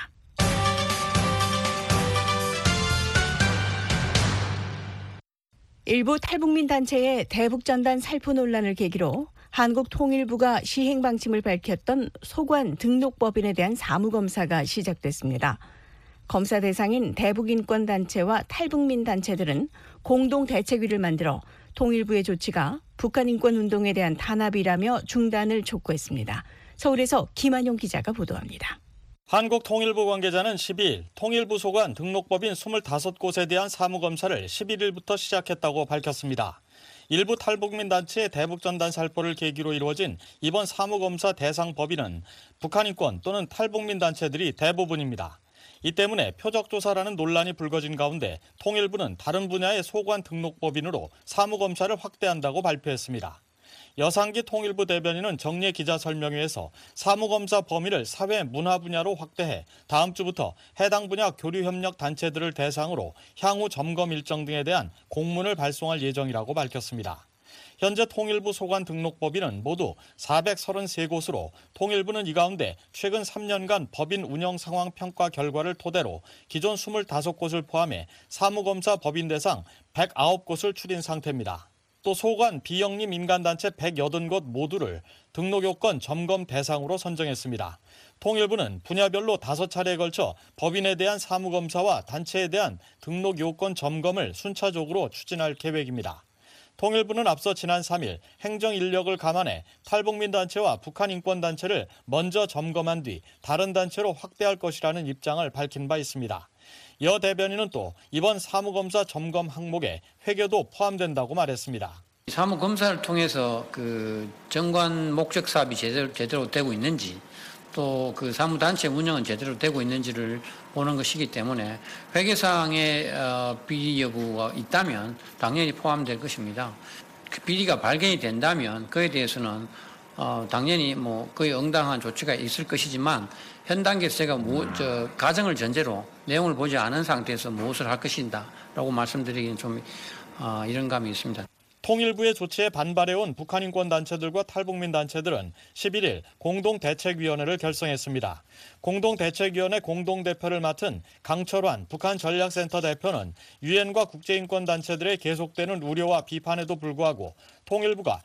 일부 탈북민 단체의 대북전단 살포 논란을 계기로 한국통일부가 시행 방침을 밝혔던 소관 등록법인에 대한 사무검사가 시작됐습니다. 검사 대상인 대북인권단체와 탈북민 단체들은 공동대책위를 만들어 통일부의 조치가 북한인권운동에 대한 탄압이라며 중단을 촉구했습니다. 서울에서 김한용 기자가 보도합니다. 한국통일부 관계자는 12일 통일부 소관 등록법인 25곳에 대한 사무검사를 11일부터 시작했다고 밝혔습니다. 일부 탈북민 단체의 대북전단 살포를 계기로 이루어진 이번 사무검사 대상 법인은 북한인권 또는 탈북민 단체들이 대부분입니다. 이 때문에 표적조사라는 논란이 불거진 가운데 통일부는 다른 분야의 소관 등록법인으로 사무검사를 확대한다고 발표했습니다. 여상기 통일부 대변인은 정례 기자설명회에서 사무검사 범위를 사회 문화 분야로 확대해 다음 주부터 해당 분야 교류협력 단체들을 대상으로 향후 점검 일정 등에 대한 공문을 발송할 예정이라고 밝혔습니다. 현재 통일부 소관 등록법인은 모두 433곳으로 통일부는 이 가운데 최근 3년간 법인 운영 상황 평가 결과를 토대로 기존 25곳을 포함해 사무검사 법인 대상 109곳을 추린 상태입니다. 또 소관 비영리 민간단체 180곳 모두를 등록요건 점검 대상으로 선정했습니다. 통일부는 분야별로 5차례에 걸쳐 법인에 대한 사무검사와 단체에 대한 등록요건 점검을 순차적으로 추진할 계획입니다. 통일부는 앞서 지난 3일 행정인력을 감안해 탈북민 단체와 북한 인권단체를 먼저 점검한 뒤 다른 단체로 확대할 것이라는 입장을 밝힌 바 있습니다. 여 대변인은 또 이번 사무검사 점검 항목에 회계도 포함된다고 말했습니다. 사무검사를 통해서 그 정관 목적 사업이 제대로 되고 있는지 또 그 사무단체 운영은 제대로 되고 있는지를 보는 것이기 때문에 회계상의 비리 여부가 있다면 당연히 포함될 것입니다. 그 비리가 발견이 된다면 그에 대해서는 당연히 거의 응당한 조치가 있을 것이지만 현 단계에서 제가 가정을 전제로 내용을 보지 않은 상태에서 무엇을 할 것인가라고 말씀드리기는 좀 이런 감이 있습니다. 통일부의 조치에 반발해온 북한인권단체들과 탈북민 단체들은 11일 공동대책위원회를 결성했습니다. 공동대책위원회 공동대표를 맡은 강철환 북한전략센터 대표는 유엔과 국제인권단체들의 계속되는 우려와 비판에도 불구하고 통일부가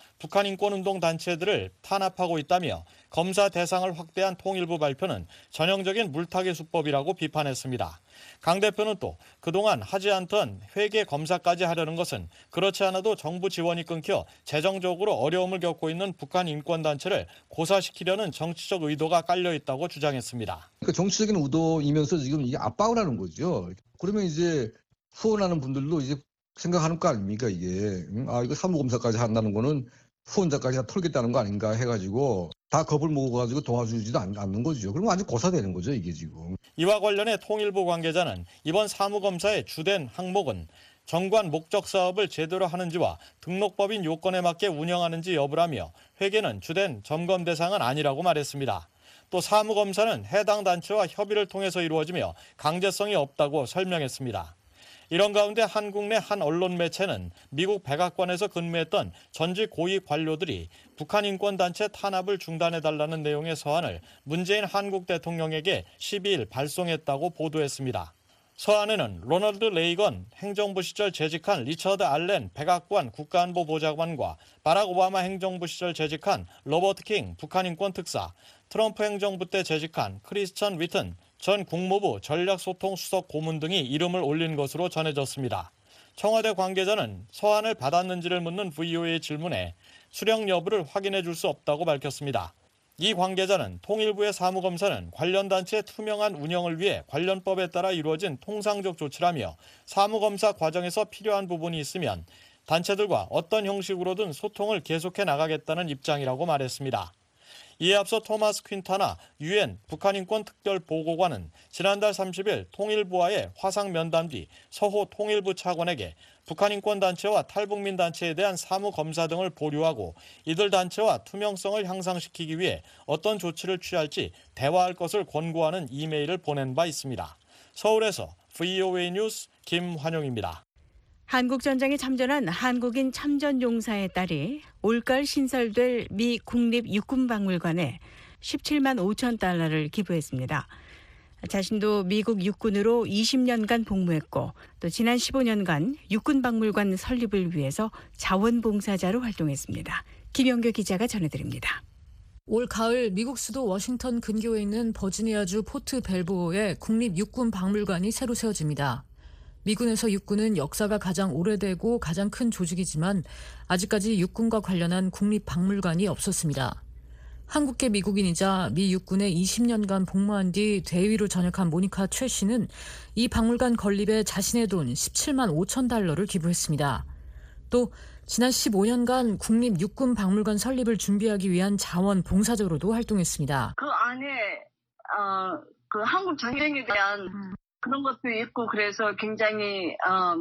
북한인권운동단체들을 탄압하고 있다며 검사 대상을 확대한 통일부 발표는 전형적인 물타기 수법이라고 비판했습니다. 강 대표는 또 그동안 하지 않던 회계 검사까지 하려는 것은 그렇지 않아도 정부 지원이 끊겨 재정적으로 어려움을 겪고 있는 북한 인권단체를 고사시키려는 정치적 의도가 깔려 있다고 주장했습니다. 그러니까 정치적인 의도이면서 지금 이게 압박을 하는 거죠. 그러면 이제 후원하는 분들도 이제 생각하는 거 아닙니까 이게. 이거 사무검사까지 한다는 거는 후원자까지 다 털겠다는 거 아닌가 해가지고 다 겁을 먹어가지고 도와주지도 않는 거죠. 그러면 아주 고사되는 거죠 이게 지금. 이와 관련해 통일부 관계자는 이번 사무검사의 주된 항목은 정관 목적 사업을 제대로 하는지와 등록법인 요건에 맞게 운영하는지 여부라며 회계는 주된 점검 대상은 아니라고 말했습니다. 또 사무검사는 해당 단체와 협의를 통해서 이루어지며 강제성이 없다고 설명했습니다. 이런 가운데 한국 내 한 언론 매체는 미국 백악관에서 근무했던 전직 고위 관료들이 북한 인권단체 탄압을 중단해달라는 내용의 서한을 문재인 한국 대통령에게 12일 발송했다고 보도했습니다. 서한에는 로널드 레이건 행정부 시절 재직한 리처드 알렌 백악관 국가안보보좌관과 바락 오바마 행정부 시절 재직한 로버트 킹 북한인권 특사, 트럼프 행정부 때 재직한 크리스천 위튼 전 국무부 전략소통수석 고문 등이 이름을 올린 것으로 전해졌습니다. 청와대 관계자는 서한을 받았는지를 묻는 VOA 질문에 수령 여부를 확인해 줄 수 없다고 밝혔습니다. 이 관계자는 통일부의 사무검사는 관련 단체의 투명한 운영을 위해 관련법에 따라 이루어진 통상적 조치라며 사무검사 과정에서 필요한 부분이 있으면 단체들과 어떤 형식으로든 소통을 계속해 나가겠다는 입장이라고 말했습니다. 이에 앞서 토마스 퀸타나 유엔 북한인권 특별보고관은 지난달 30일 통일부와의 화상 면담 뒤 서호 통일부 차관에게 북한인권단체와 탈북민 단체에 대한 사무검사 등을 보류하고 이들 단체와 투명성을 향상시키기 위해 어떤 조치를 취할지 대화할 것을 권고하는 이메일을 보낸 바 있습니다. 서울에서 VOA 뉴스 김환용입니다. 한국전쟁에 참전한 한국인 참전용사의 딸이 올가을 신설될 미 국립육군박물관에 17만 5천 달러를 기부했습니다. 자신도 미국 육군으로 20년간 복무했고 또 지난 15년간 육군박물관 설립을 위해서 자원봉사자로 활동했습니다. 김영교 기자가 전해드립니다. 올 가을 미국 수도 워싱턴 근교에 있는 버지니아주 포트 벨보어에 국립육군박물관이 새로 세워집니다. 미군에서 육군은 역사가 가장 오래되고 가장 큰 조직이지만 아직까지 육군과 관련한 국립박물관이 없었습니다. 한국계 미국인이자 미 육군에 20년간 복무한 뒤 대위로 전역한 모니카 최 씨는 이 박물관 건립에 자신의 돈 17만 5천 달러를 기부했습니다. 또 지난 15년간 국립육군박물관 설립을 준비하기 위한 자원봉사자로도 활동했습니다. 그 안에 그 한국 전쟁에 대한 그런 것도 있고 그래서 굉장히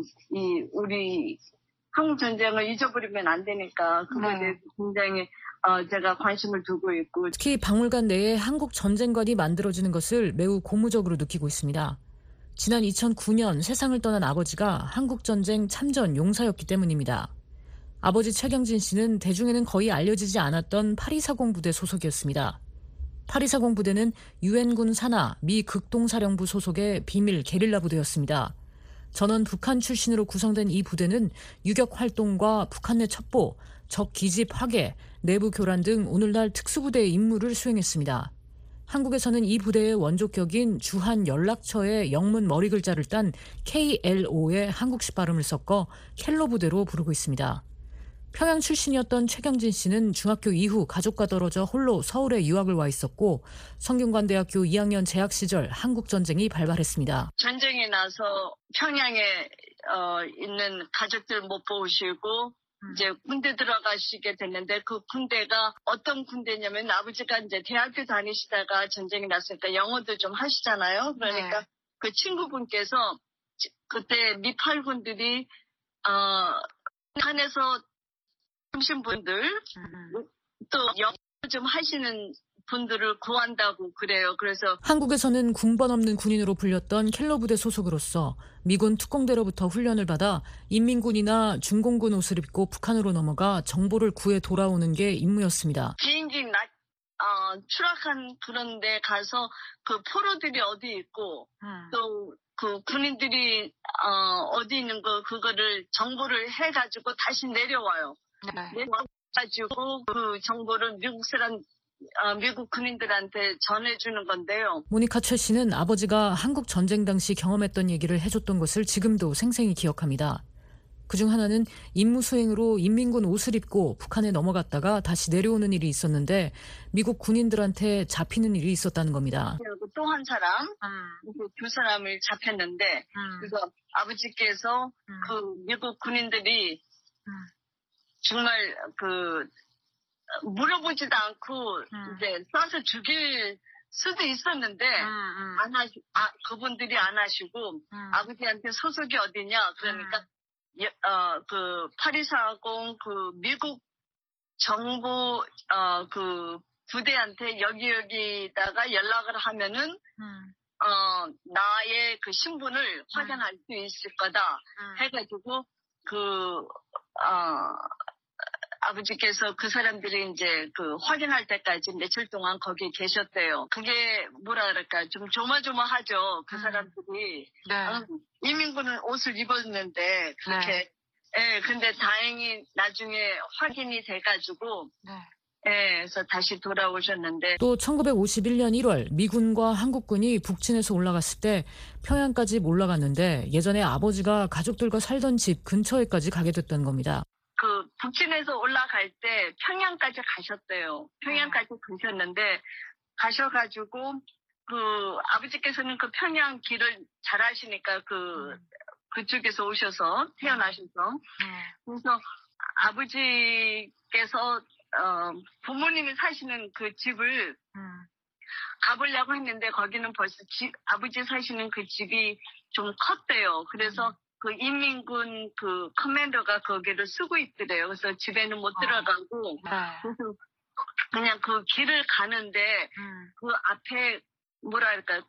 우리 한국 전쟁을 잊어버리면 안 되니까 그거에 대해서 굉장히 제가 관심을 두고 있고 특히 박물관 내에 한국 전쟁관이 만들어지는 것을 매우 고무적으로 느끼고 있습니다. 지난 2009년 세상을 떠난 아버지가 한국전쟁 참전 용사였기 때문입니다. 아버지 최경진 씨는 대중에는 거의 알려지지 않았던 8240 부대 소속이었습니다. 8240 부대는 유엔군 산하 미 극동사령부 소속의 비밀 게릴라 부대였습니다. 전원 북한 출신으로 구성된 이 부대는 유격 활동과 북한 내 첩보, 적 기지 파괴, 내부 교란 등 오늘날 특수부대의 임무를 수행했습니다. 한국에서는 이 부대의 원조격인 주한 연락처의 영문 머리 글자를 딴 KLO의 한국식 발음을 섞어 켈로 부대로 부르고 있습니다. 평양 출신이었던 최경진 씨는 중학교 이후 가족과 떨어져 홀로 서울에 유학을 와 있었고 성균관대학교 2학년 재학 시절 한국전쟁이 발발했습니다. 전쟁이 나서 평양에 있는 가족들 못 보시고 이제 군대 들어가시게 됐는데 그 군대가 어떤 군대냐면 아버지가 이제 대학교 다니시다가 전쟁이 났으니까 영어도 좀 하시잖아요. 그러니까 그 친구분께서 그때 미팔군들이 북한에서 오신 분들 또 영어 좀 하시는 분들을 구한다고 그래요. 그래서 한국에서는 군번 없는 군인으로 불렸던 켈러 부대 소속으로서 미군 특공대로부터 훈련을 받아 인민군이나 중공군 옷을 입고 북한으로 넘어가 정보를 구해 돌아오는 게 임무였습니다. 비행기 추락한 그런 데 가서 그 포로들이 어디 있고 또 그 군인들이 어디 있는 그거를 정보를 해가지고 다시 내려와요. 내려와가지고 그 정보를 미국 군인들한테 전해주는 건데요. 모니카 최 씨는 아버지가 한국 전쟁 당시 경험했던 얘기를 해줬던 것을 지금도 생생히 기억합니다. 그중 하나는 임무 수행으로 인민군 옷을 입고 북한에 넘어갔다가 다시 내려오는 일이 있었는데 미국 군인들한테 잡히는 일이 있었다는 겁니다. 또 한 사람, 두 사람을 잡혔는데 그래서 아버지께서 그 미국 군인들이 정말 물어보지도 않고 이제 쏴서 죽일 수도 있었는데 그분들이 안 하시고 아버지한테 소속이 어디냐 그러니까 8240 미국 정부 부대한테 여기다가 연락을 하면은 나의 그 신분을 확인할 수 있을 거다 해가지고 아버지께서 그 사람들이 이제 확인할 때까지 며칠 동안 거기 계셨대요. 그게 뭐라 그럴까 좀 조마조마하죠. 그 사람들이 인민군은 옷을 입었는데 그렇게 근데 다행히 나중에 확인이 돼가지고 그래서 다시 돌아오셨는데 또 1951년 1월 미군과 한국군이 북진에서 올라갔을 때 평양까지 올라갔는데 예전에 아버지가 가족들과 살던 집 근처에까지 가게 됐던 겁니다. 북진에서 올라갈 때 평양까지 가셨대요. 평양까지 가셨는데 가셔가지고 아버지께서는 그 평양 길을 잘 아시니까 그쪽에서 오셔서 태어나셔서 그래서 아버지께서 부모님이 사시는 그 집을 가보려고 했는데 거기는 벌써 아버지 사시는 그 집이 좀 컸대요. 그래서 그 인민군 커맨더가 거기를 쓰고 있더래요. 그래서 집에는 못 들어가고 그래서 그냥 그 길을 가는데 그 앞에 뭐랄까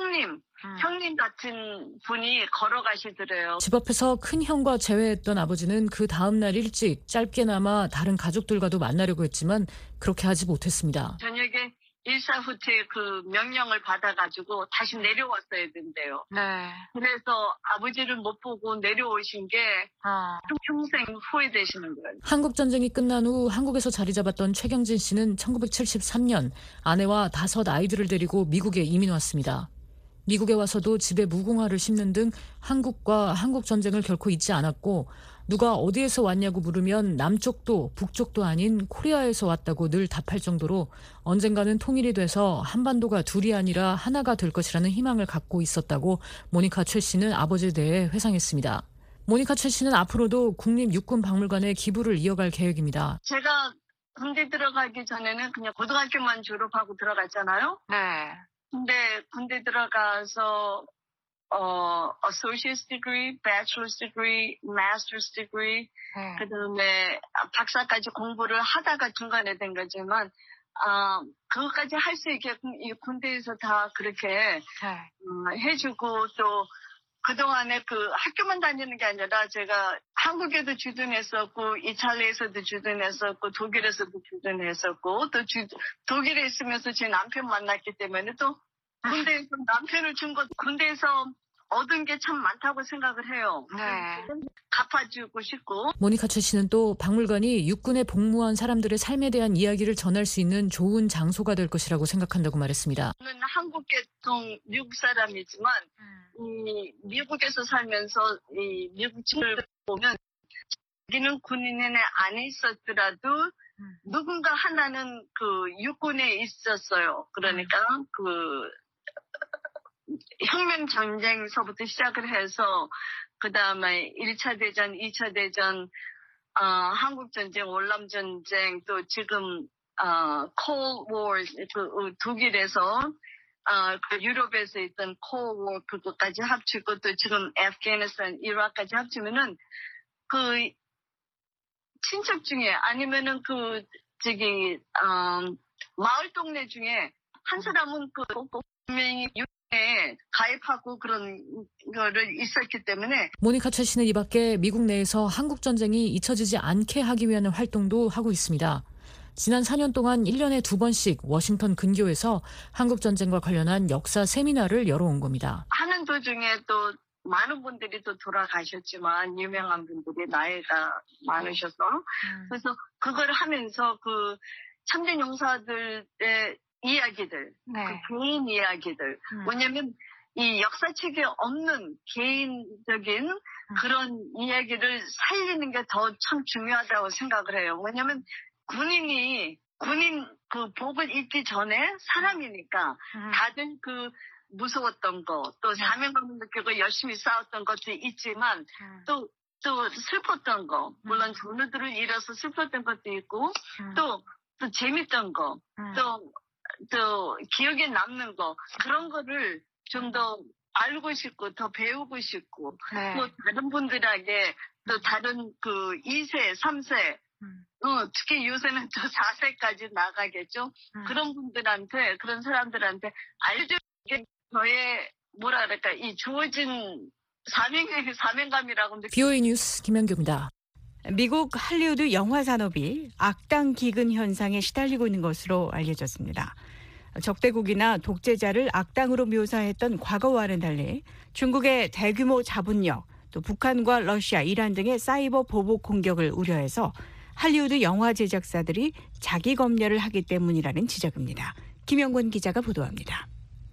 형님 같은 분이 걸어가시더래요. 집 앞에서 큰 형과 재회했던 아버지는 그 다음 날 일찍 짧게나마 다른 가족들과도 만나려고 했지만 그렇게 하지 못했습니다. 저녁에 일사후퇴 명령을 받아가지고 다시 내려왔어야 된대요. 그래서 아버지를 못 보고 내려오신 게 평생 후회되시는 거예요. 한국전쟁이 끝난 후 한국에서 자리 잡았던 최경진 씨는 1973년 아내와 5 아이들을 데리고 미국에 이민 왔습니다. 미국에 와서도 집에 무궁화를 심는 등 한국과 한국전쟁을 결코 잊지 않았고 누가 어디에서 왔냐고 물으면 남쪽도 북쪽도 아닌 코리아에서 왔다고 늘 답할 정도로 언젠가는 통일이 돼서 한반도가 둘이 아니라 하나가 될 것이라는 희망을 갖고 있었다고 모니카 최 씨는 아버지에 대해 회상했습니다. 모니카 최 씨는 앞으로도 국립육군박물관에 기부를 이어갈 계획입니다. 제가 군대 들어가기 전에는 그냥 고등학교만 졸업하고 들어갔잖아요. 근데 군대 들어가서 associate's degree, bachelor's degree, master's degree, 그다음에 박사까지 공부를 하다가 중간에 된 거지만 그것까지 할 수 있게 이 군대에서 다 그렇게 해주고 또 그동안에 학교만 다니는 게 아니라 제가 한국에도 주둔했었고 이탈리아에서도 주둔했었고 독일에서도 주둔했었고 또 독일에 있으면서 제 남편 만났기 때문에 또 군대에서 남편을 준 것 군대에서 얻은 게 참 많다고 생각을 해요. 갚아주고 싶고. 모니카 최 씨는 또 박물관이 육군에 복무한 사람들의 삶에 대한 이야기를 전할 수 있는 좋은 장소가 될 것이라고 생각한다고 말했습니다. 저는 한국 계통 미국 사람이지만 이 미국에서 살면서 이 미국 친구를 보면 자기는 군인에 안 있었더라도 누군가 하나는 육군에 있었어요. 그러니까 혁명 전쟁서부터 시작을 해서 그다음에 1차 대전, 2차 대전, 한국 전쟁, 월남 전쟁, 또 지금 Cold War 독일에서 유럽에서 있던 Cold War 그것까지 합치고 또 지금 아프가니스탄, 이라크까지 합치면은 친척 중에 아니면은 마을 동네 중에 한 사람은 분명히 유엔에 가입하고 그런 거를 있었기 때문에. 모니카 최 씨는 이 밖에 미국 내에서 한국 전쟁이 잊혀지지 않게 하기 위한 활동도 하고 있습니다. 지난 4년 동안 1년에 2번씩 워싱턴 근교에서 한국 전쟁과 관련한 역사 세미나를 열어온 겁니다. 하는 도중에 또 많은 분들이 또 돌아가셨지만 유명한 분들이 나이가 많으셔서 그래서 그걸 하면서 그 참전 용사들의 이야기들, 그 개인 이야기들. 왜냐면 이 역사책에 없는 개인적인 그런 이야기를 살리는 게 더 참 중요하다고 생각을 해요. 왜냐면 군인 그 복을 입기 전에 사람이니까 다들 그 무서웠던 거, 또 사명감을 느끼고 열심히 싸웠던 것도 있지만 또 슬펐던 거, 물론 전우들을 잃어서 슬펐던 것도 있고 또 재밌던 거, 또 기억에 남는 거, 그런 거를 좀 더 알고 싶고 더 배우고 싶고 또 다른 분들에게 또 다른 그 2세, 3세 특히 요새는 또 4세까지 나가겠죠. 그런 분들한테, 그런 사람들한테 알려주는 게 저의 뭐라 그럴까, 이 주어진 사명감이라고 느끼고. BOA 뉴스 김현규입니다. 미국 할리우드 영화 산업이 악당 기근 현상에 시달리고 있는 것으로 알려졌습니다. 적대국이나 독재자를 악당으로 묘사했던 과거와는 달리 중국의 대규모 자본력, 또 북한과 러시아, 이란 등의 사이버 보복 공격을 우려해서 할리우드 영화 제작사들이 자기 검열을 하기 때문이라는 지적입니다. 김영권 기자가 보도합니다.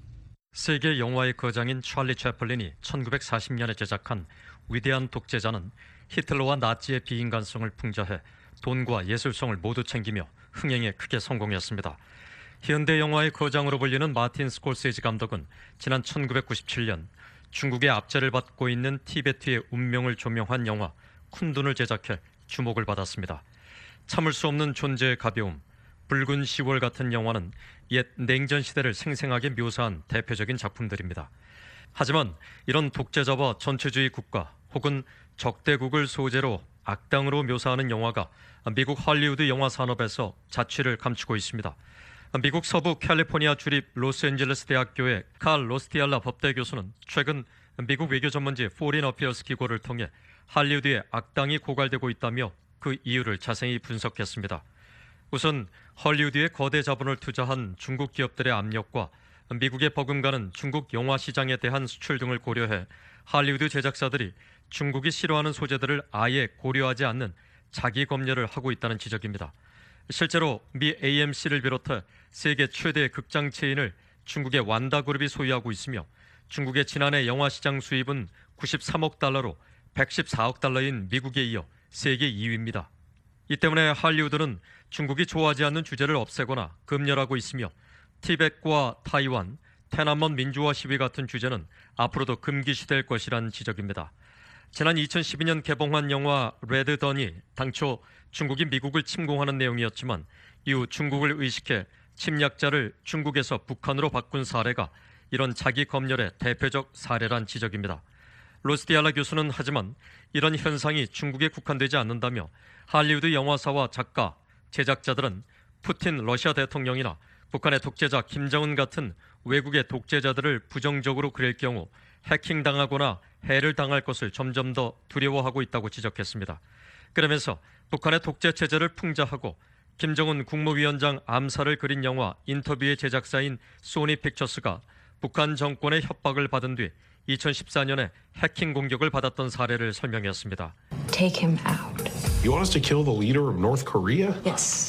세계 영화의 거장인 찰리 채플린이 1940년에 제작한 위대한 독재자는 히틀러와 나치의 비인간성을 풍자해 돈과 예술성을 모두 챙기며 흥행에 크게 성공했습니다. 현대 영화의 거장으로 불리는 마틴 스콜세지 감독은 지난 1997년 중국의 압제를 받고 있는 티베트의 운명을 조명한 영화 쿤둔을 제작해 주목을 받았습니다. 참을 수 없는 존재의 가벼움, 붉은 10월 같은 영화는 옛 냉전 시대를 생생하게 묘사한 대표적인 작품들입니다. 하지만 이런 독재자와 전체주의 국가 혹은 적대국을 소재로 악당으로 묘사하는 영화가 미국 할리우드 영화 산업에서 자취를 감추고 있습니다. 미국 서부 캘리포니아 주립 로스앤젤레스 대학교의 칼 로스티알라 법대 교수는 최근 미국 외교 전문지 포린 어피어스 기고를 통해 할리우드에 악당이 고갈되고 있다며 그 이유를 자세히 분석했습니다. 우선 할리우드에 거대 자본을 투자한 중국 기업들의 압력과 미국에 버금가는 중국 영화 시장에 대한 수출 등을 고려해 할리우드 제작사들이 중국이 싫어하는 소재들을 아예 고려하지 않는 자기 검열을 하고 있다는 지적입니다. 실제로 미 AMC를 비롯해 세계 최대 극장 체인을 중국의 완다그룹이 소유하고 있으며 중국의 지난해 영화 시장 수입은 93억 달러로 114억 달러인 미국에 이어 세계 2위입니다. 이 때문에 할리우드는 중국이 좋아하지 않는 주제를 없애거나 검열하고 있으며 티벳과 타이완, 테난먼 민주화 시위 같은 주제는 앞으로도 금기시될 것이란 지적입니다. 지난 2012년 개봉한 영화 레드던이 당초 중국이 미국을 침공하는 내용이었지만 이후 중국을 의식해 침략자를 중국에서 북한으로 바꾼 사례가 이런 자기 검열의 대표적 사례란 지적입니다. 로스티알라 교수는 하지만 이런 현상이 중국에 국한되지 않는다며 할리우드 영화사와 작가, 제작자들은 푸틴 러시아 대통령이나 북한의 독재자 김정은 같은 외국의 독재자들을 부정적으로 그릴 경우 해킹당하거나 해를 당할 것을 점점 더 두려워하고 있다고 지적했습니다. 그러면서 북한의 독재 체제를 풍자하고 김정은 국무위원장 암살을 그린 영화 인터뷰의 제작사인 소니 픽처스가 북한 정권의 협박을 받은 뒤 2014년에 해킹 공격을 받았던 사례를 설명했습니다. Take him out. You want us to kill the leader of North Korea? Yes.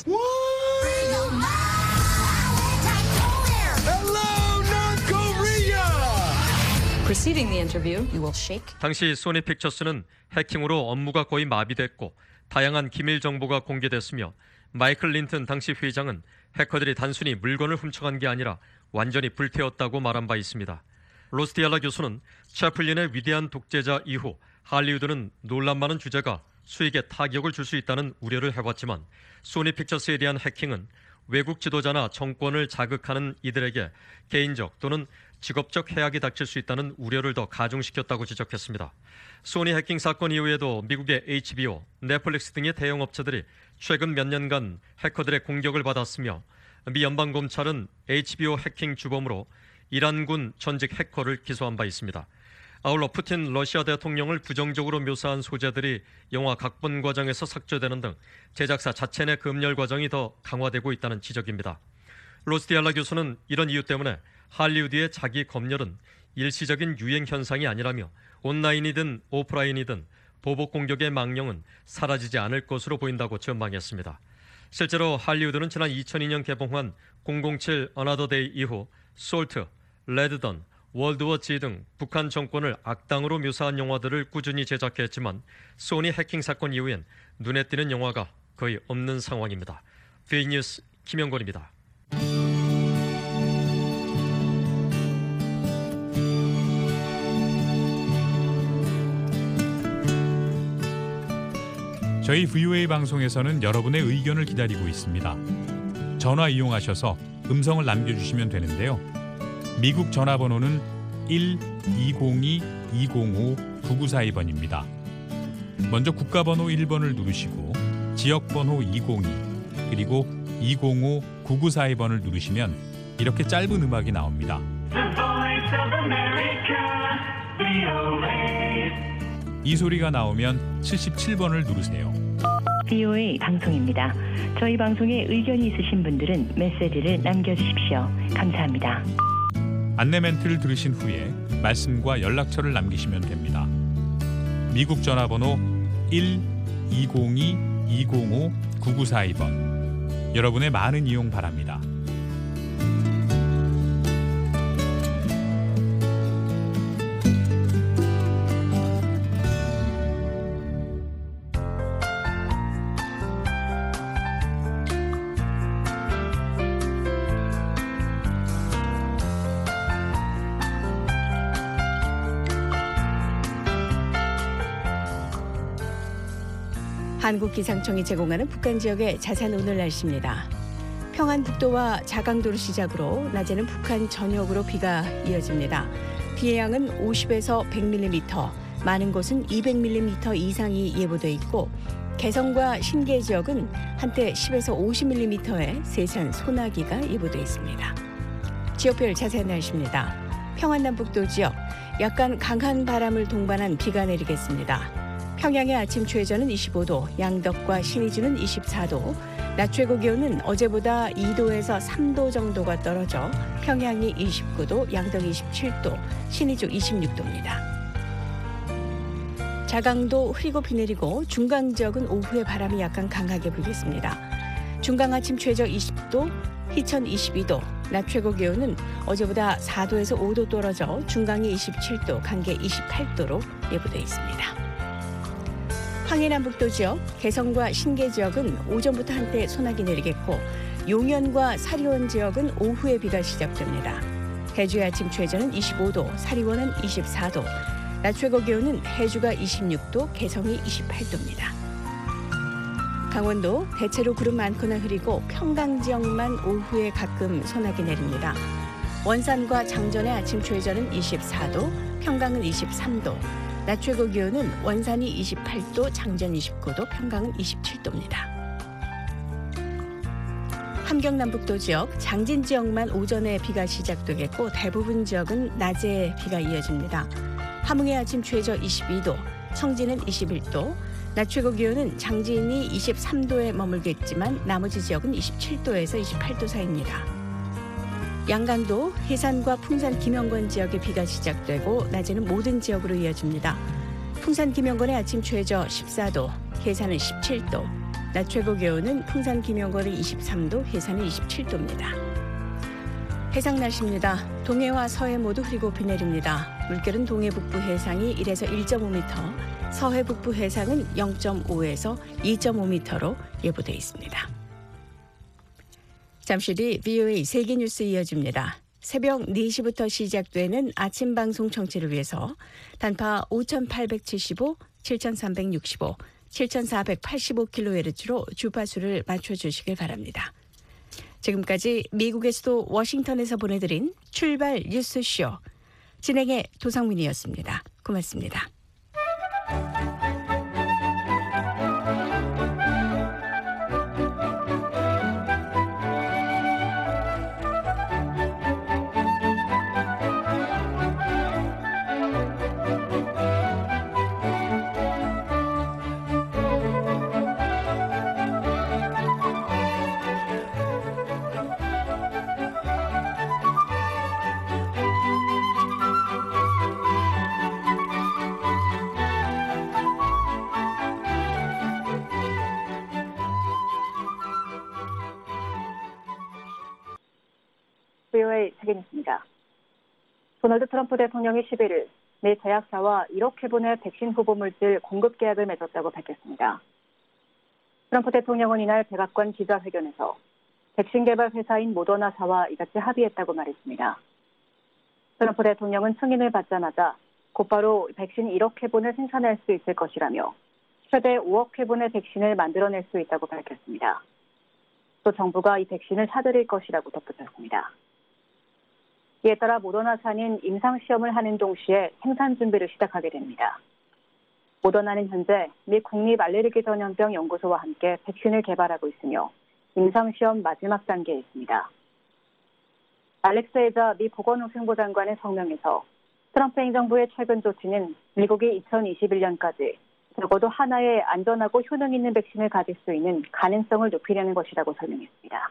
Preceding the interview, you will shake. 당시 소니 픽처스는 해킹으로 업무가 거의 마비됐고 다양한 기밀 정보가 공개됐으며 마이클 린튼 당시 회장은 해커들이 단순히 물건을 훔쳐간 게 아니라 완전히 불태웠다고 말한 바 있습니다. 로스티알라 교수는 채플린의 위대한 독재자 이후 할리우드는 논란 많은 주제가 수익에 타격을 줄 수 있다는 우려를 해왔지만 소니 픽처스에 대한 해킹은 외국 지도자나 정권을 자극하는 이들에게 개인적 또는 직업적 해악이 닥칠 수 있다는 우려를 더 가중시켰다고 지적했습니다. 소니 해킹 사건 이후에도 미국의 HBO, 넷플릭스 등의 대형 업체들이 최근 몇 년간 해커들의 공격을 받았으며 미 연방검찰은 HBO 해킹 주범으로 이란군 전직 해커를 기소한 바 있습니다. 아울러 푸틴 러시아 대통령을 부정적으로 묘사한 소재들이 영화 각본 과정에서 삭제되는 등 제작사 자체 내 검열 과정이 더 강화되고 있다는 지적입니다. 로스티알라 교수는 이런 이유 때문에 할리우드의 자기 검열은 일시적인 유행 현상이 아니라며 온라인이든 오프라인이든 보복 공격의 망령은 사라지지 않을 것으로 보인다고 전망했습니다. 실제로 할리우드는 지난 2002년 개봉한 007 어나더 데이 이후 솔트, 레드던, 월드워 Z 등 북한 정권을 악당으로 묘사한 영화들을 꾸준히 제작했지만 소니 해킹 사건 이후엔 눈에 띄는 영화가 거의 없는 상황입니다. VN뉴스 김영권입니다. 저희 VOA 방송에서는 여러분의 의견을 기다리고 있습니다. 전화 이용하셔서 음성을 남겨주시면 되는데요. 미국 전화번호는 1-202-205-9942번입니다. 먼저 국가번호 1번을 누르시고 지역번호 202 그리고 205-9942번을 누르시면 이렇게 짧은 음악이 나옵니다. 이 소리가 나오면 77번을 누르세요. VOA 방송입니다. 저희 방송에 의견이 있으신 분들은 메시지를 남겨주십시오. 감사합니다. 안내 멘트를 들으신 후에 말씀과 연락처를 남기시면 됩니다. 미국 전화번호 1-202-205-9942번. 여러분의 많은 이용 바랍니다. 한국기상청이 제공하는 북한 지역의 자세한 오늘 날씨입니다. 평안북도와 자강도를 시작으로 낮에는 북한 전역으로 비가 이어집니다. 비의 양은 50에서 100mm, 많은 곳은 200mm 이상이 예보돼 있고 개성과 신계 지역은 한때 10에서 50mm의 세찬 소나기가 예보돼 있습니다. 지역별 자세한 날씨입니다. 평안남북도 지역, 약간 강한 바람을 동반한 비가 내리겠습니다. 평양의 아침 최저는 25도, 양덕과 신의주는 24도, 낮 최고 기온은 어제보다 2도에서 3도 정도가 떨어져 평양이 29도, 양덕이 27도, 신의주 26도입니다. 자강도 흐리고 비 내리고 중강 지역은 오후에 바람이 약간 강하게 불겠습니다. 중강 아침 최저 20도, 희천 22도, 낮 최고 기온은 어제보다 4도에서 5도 떨어져 중강이 27도, 강계 28도로 예보돼 있습니다. 황해남북도 지역, 개성과 신계 지역은 오전부터 한때 소나기 내리겠고 용현과 사리원 지역은 오후에 비가 시작됩니다. 해주의 아침 최저는 25도, 사리원은 24도, 낮 최고 기온은 해주가 26도, 개성이 28도입니다. 강원도 대체로 구름 많거나 흐리고 평강 지역만 오후에 가끔 소나기 내립니다. 원산과 장전의 아침 최저는 24도, 평강은 23도, 낮 최고 기온은 원산이 28도, 장전 29도, 평강은 27도입니다. 함경남북도 지역, 장진 지역만 오전에 비가 시작되겠고 대부분 지역은 낮에 비가 이어집니다. 함흥의 아침 최저 22도, 청진은 21도, 낮 최고 기온은 장진이 23도에 머물겠지만 나머지 지역은 27도에서 28도 사이입니다. 양강도, 해산과 풍산 김영권 지역에 비가 시작되고 낮에는 모든 지역으로 이어집니다. 풍산 김영권의 아침 최저 14도, 해산은 17도, 낮 최고 기온은 풍산 김영권은 23도, 해산은 27도입니다. 해상 날씨입니다. 동해와 서해 모두 흐리고 비 내립니다. 물결은 동해 북부 해상이 1에서 1.5m, 서해 북부 해상은 0.5에서 2.5m로 예보돼 있습니다. 잠시 뒤 VOA 세계뉴스 이어집니다. 새벽 4시부터 시작되는 아침 방송 청취를 위해서 단파 5875, 7365, 7485kHz로 주파수를 맞춰주시길 바랍니다. 지금까지 미국의 수도 워싱턴에서 보내드린 출발 뉴스쇼 진행의 도상민이었습니다. 고맙습니다. VOA 세계뉴스입니다. 도널드 트럼프 대통령이 11일 미 제약사와 1억 회분의 백신 후보 물질 공급 계약을 맺었다고 밝혔습니다. 트럼프 대통령은 이날 백악관 기자회견에서 백신 개발 회사인 모더나사와 이같이 합의했다고 말했습니다. 트럼프 대통령은 승인을 받자마자 곧바로 백신 1억 회분을 생산할 수 있을 것이라며 최대 5억 회분의 백신을 만들어낼 수 있다고 밝혔습니다. 또 정부가 이 백신을 사들일 것이라고 덧붙였습니다. 이에 따라 모더나사는 임상시험을 하는 동시에 생산 준비를 시작하게 됩니다. 모더나는 현재 미 국립알레르기전염병 연구소와 함께 백신을 개발하고 있으며 임상시험 마지막 단계에 있습니다. 알렉스 에자 미 보건복지부 장관은 성명에서 트럼프 행정부의 최근 조치는 미국이 2021년까지 적어도 하나의 안전하고 효능 있는 백신을 가질 수 있는 가능성을 높이려는 것이라고 설명했습니다.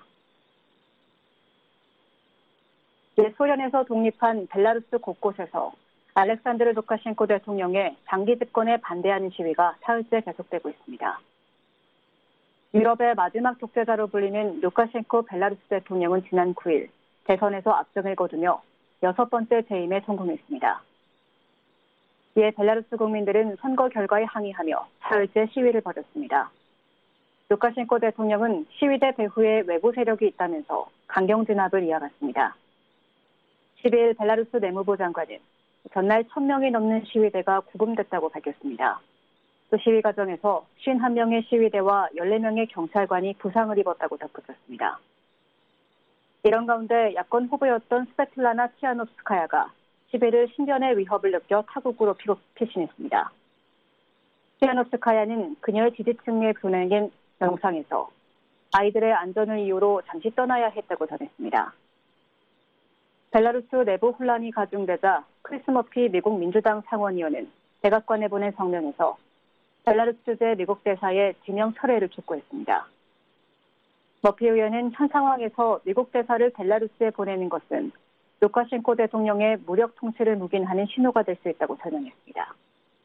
옛 소련에서 독립한 벨라루스 곳곳에서 알렉산드르 루카셴코 대통령의 장기 집권에 반대하는 시위가 사흘째 계속되고 있습니다. 유럽의 마지막 독재자로 불리는 루카셴코 벨라루스 대통령은 지난 9일 대선에서 압승을 거두며 6번째 재임에 성공했습니다. 이에 벨라루스 국민들은 선거 결과에 항의하며 사흘째 시위를 벌였습니다. 루카셴코 대통령은 시위대 배후에 외부 세력이 있다면서 강경 진압을 이어갔습니다. 12일 벨라루스 내무부 장관은 전날 1,000명이 넘는 시위대가 구금됐다고 밝혔습니다. 또 시위 과정에서 51명의 시위대와 14명의 경찰관이 부상을 입었다고 덧붙였습니다. 이런 가운데 야권 후보였던 스베틀라나 티하노프스카야가 11일 신변의 위협을 느껴 타국으로 피신했습니다. 티하노프스카야는 그녀의 지지층에 보내는 영상에서 아이들의 안전을 이유로 잠시 떠나야 했다고 전했습니다. 벨라루스 내부 혼란이 가중되자 크리스 머피 미국 민주당 상원의원은 백악관에 보낸 성명에서 벨라루스 주재 미국 대사의 지명 철회를 촉구했습니다. 머피 의원은 현 상황에서 미국 대사를 벨라루스에 보내는 것은 루카셴코 대통령의 무력 통치를 묵인하는 신호가 될 수 있다고 설명했습니다.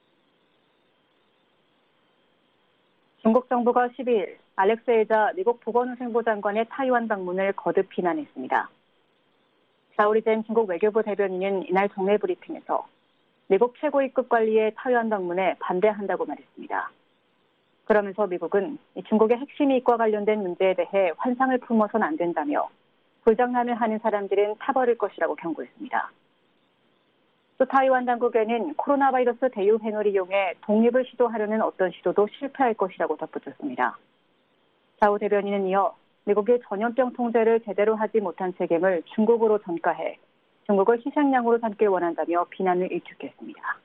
중국 정부가 12일 알렉스 에자 미국 보건복지부 장관의 타이완 방문을 거듭 비난했습니다. 자오리젠 중국 외교부 대변인은 이날 정례 브리핑에서 미국 최고위급 관리의 타이완 방문에 반대한다고 말했습니다. 그러면서 미국은 중국의 핵심 이익과 관련된 문제에 대해 환상을 품어서는 안 된다며 불장난을 하는 사람들은 타버릴 것이라고 경고했습니다. 또 타이완 당국에는 코로나 바이러스 대유행을 이용해 독립을 시도하려는 어떤 시도도 실패할 것이라고 덧붙였습니다. 자오 대변인은 이어 미국이 전염병 통제를 제대로 하지 못한 책임을 중국으로 전가해 중국을 희생양으로 삼길 원한다며 비난을 일축했습니다.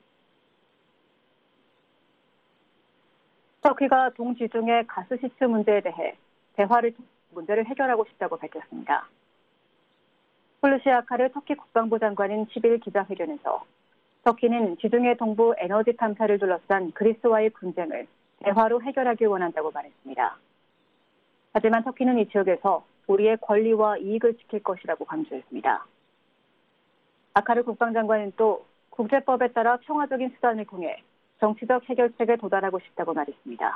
터키가 동지중해 가스시추 문제에 대해 대화를 통해 문제를 해결하고 싶다고 밝혔습니다. 훌루시 아카르 터키 국방부 장관은 10일 기자회견에서 터키는 지중해 동부 에너지 탐사를 둘러싼 그리스와의 분쟁을 대화로 해결하길 원한다고 말했습니다. 하지만 터키는 이 지역에서 우리의 권리와 이익을 지킬 것이라고 강조했습니다. 아카르 국방장관은 또 국제법에 따라 평화적인 수단을 통해 정치적 해결책에 도달하고 싶다고 말했습니다.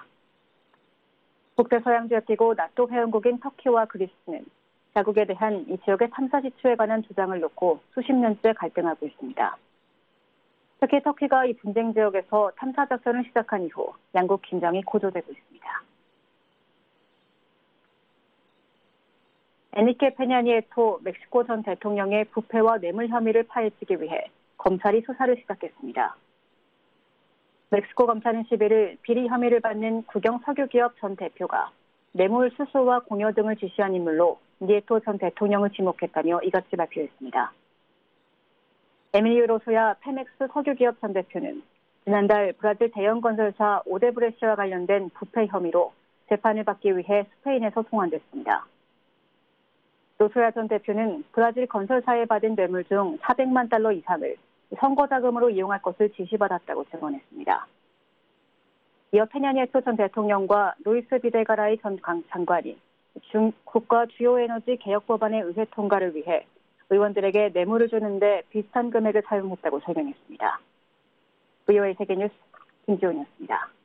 북대서양지역이고 나토 회원국인 터키와 그리스는 자국에 대한 이 지역의 탐사 시추에 관한 주장을 놓고 수십 년째 갈등하고 있습니다. 특히 터키가 이 분쟁 지역에서 탐사 작전을 시작한 이후 양국 긴장이 고조되고 있습니다. 에니케 페냐니에토 멕시코 전 대통령의 부패와 뇌물 혐의를 파헤치기 위해 검찰이 수사를 시작했습니다. 멕시코 검찰은 11일 비리 혐의를 받는 국영 석유기업 전 대표가 뇌물 수수와 공여 등을 지시한 인물로 니에토 전 대통령을 지목했다며 이같이 발표했습니다. 에밀리오 로소야 페맥스 석유기업 전 대표는 지난달 브라질 대형 건설사 오데브레시와 관련된 부패 혐의로 재판을 받기 위해 스페인에서 송환됐습니다. 로소야 전 대표는 브라질 건설사에 받은 뇌물 중 400만 달러 이상을 선거 자금으로 이용할 것을 지시받았다고 증언했습니다. 이어 페냐니에토 전 대통령과 루이스 비데가라이 전 장관이 국가 주요 에너지 개혁 법안의 의회 통과를 위해 의원들에게 뇌물을 주는데 비슷한 금액을 사용했다고 설명했습니다. VOA 세계뉴스 김지훈이었습니다.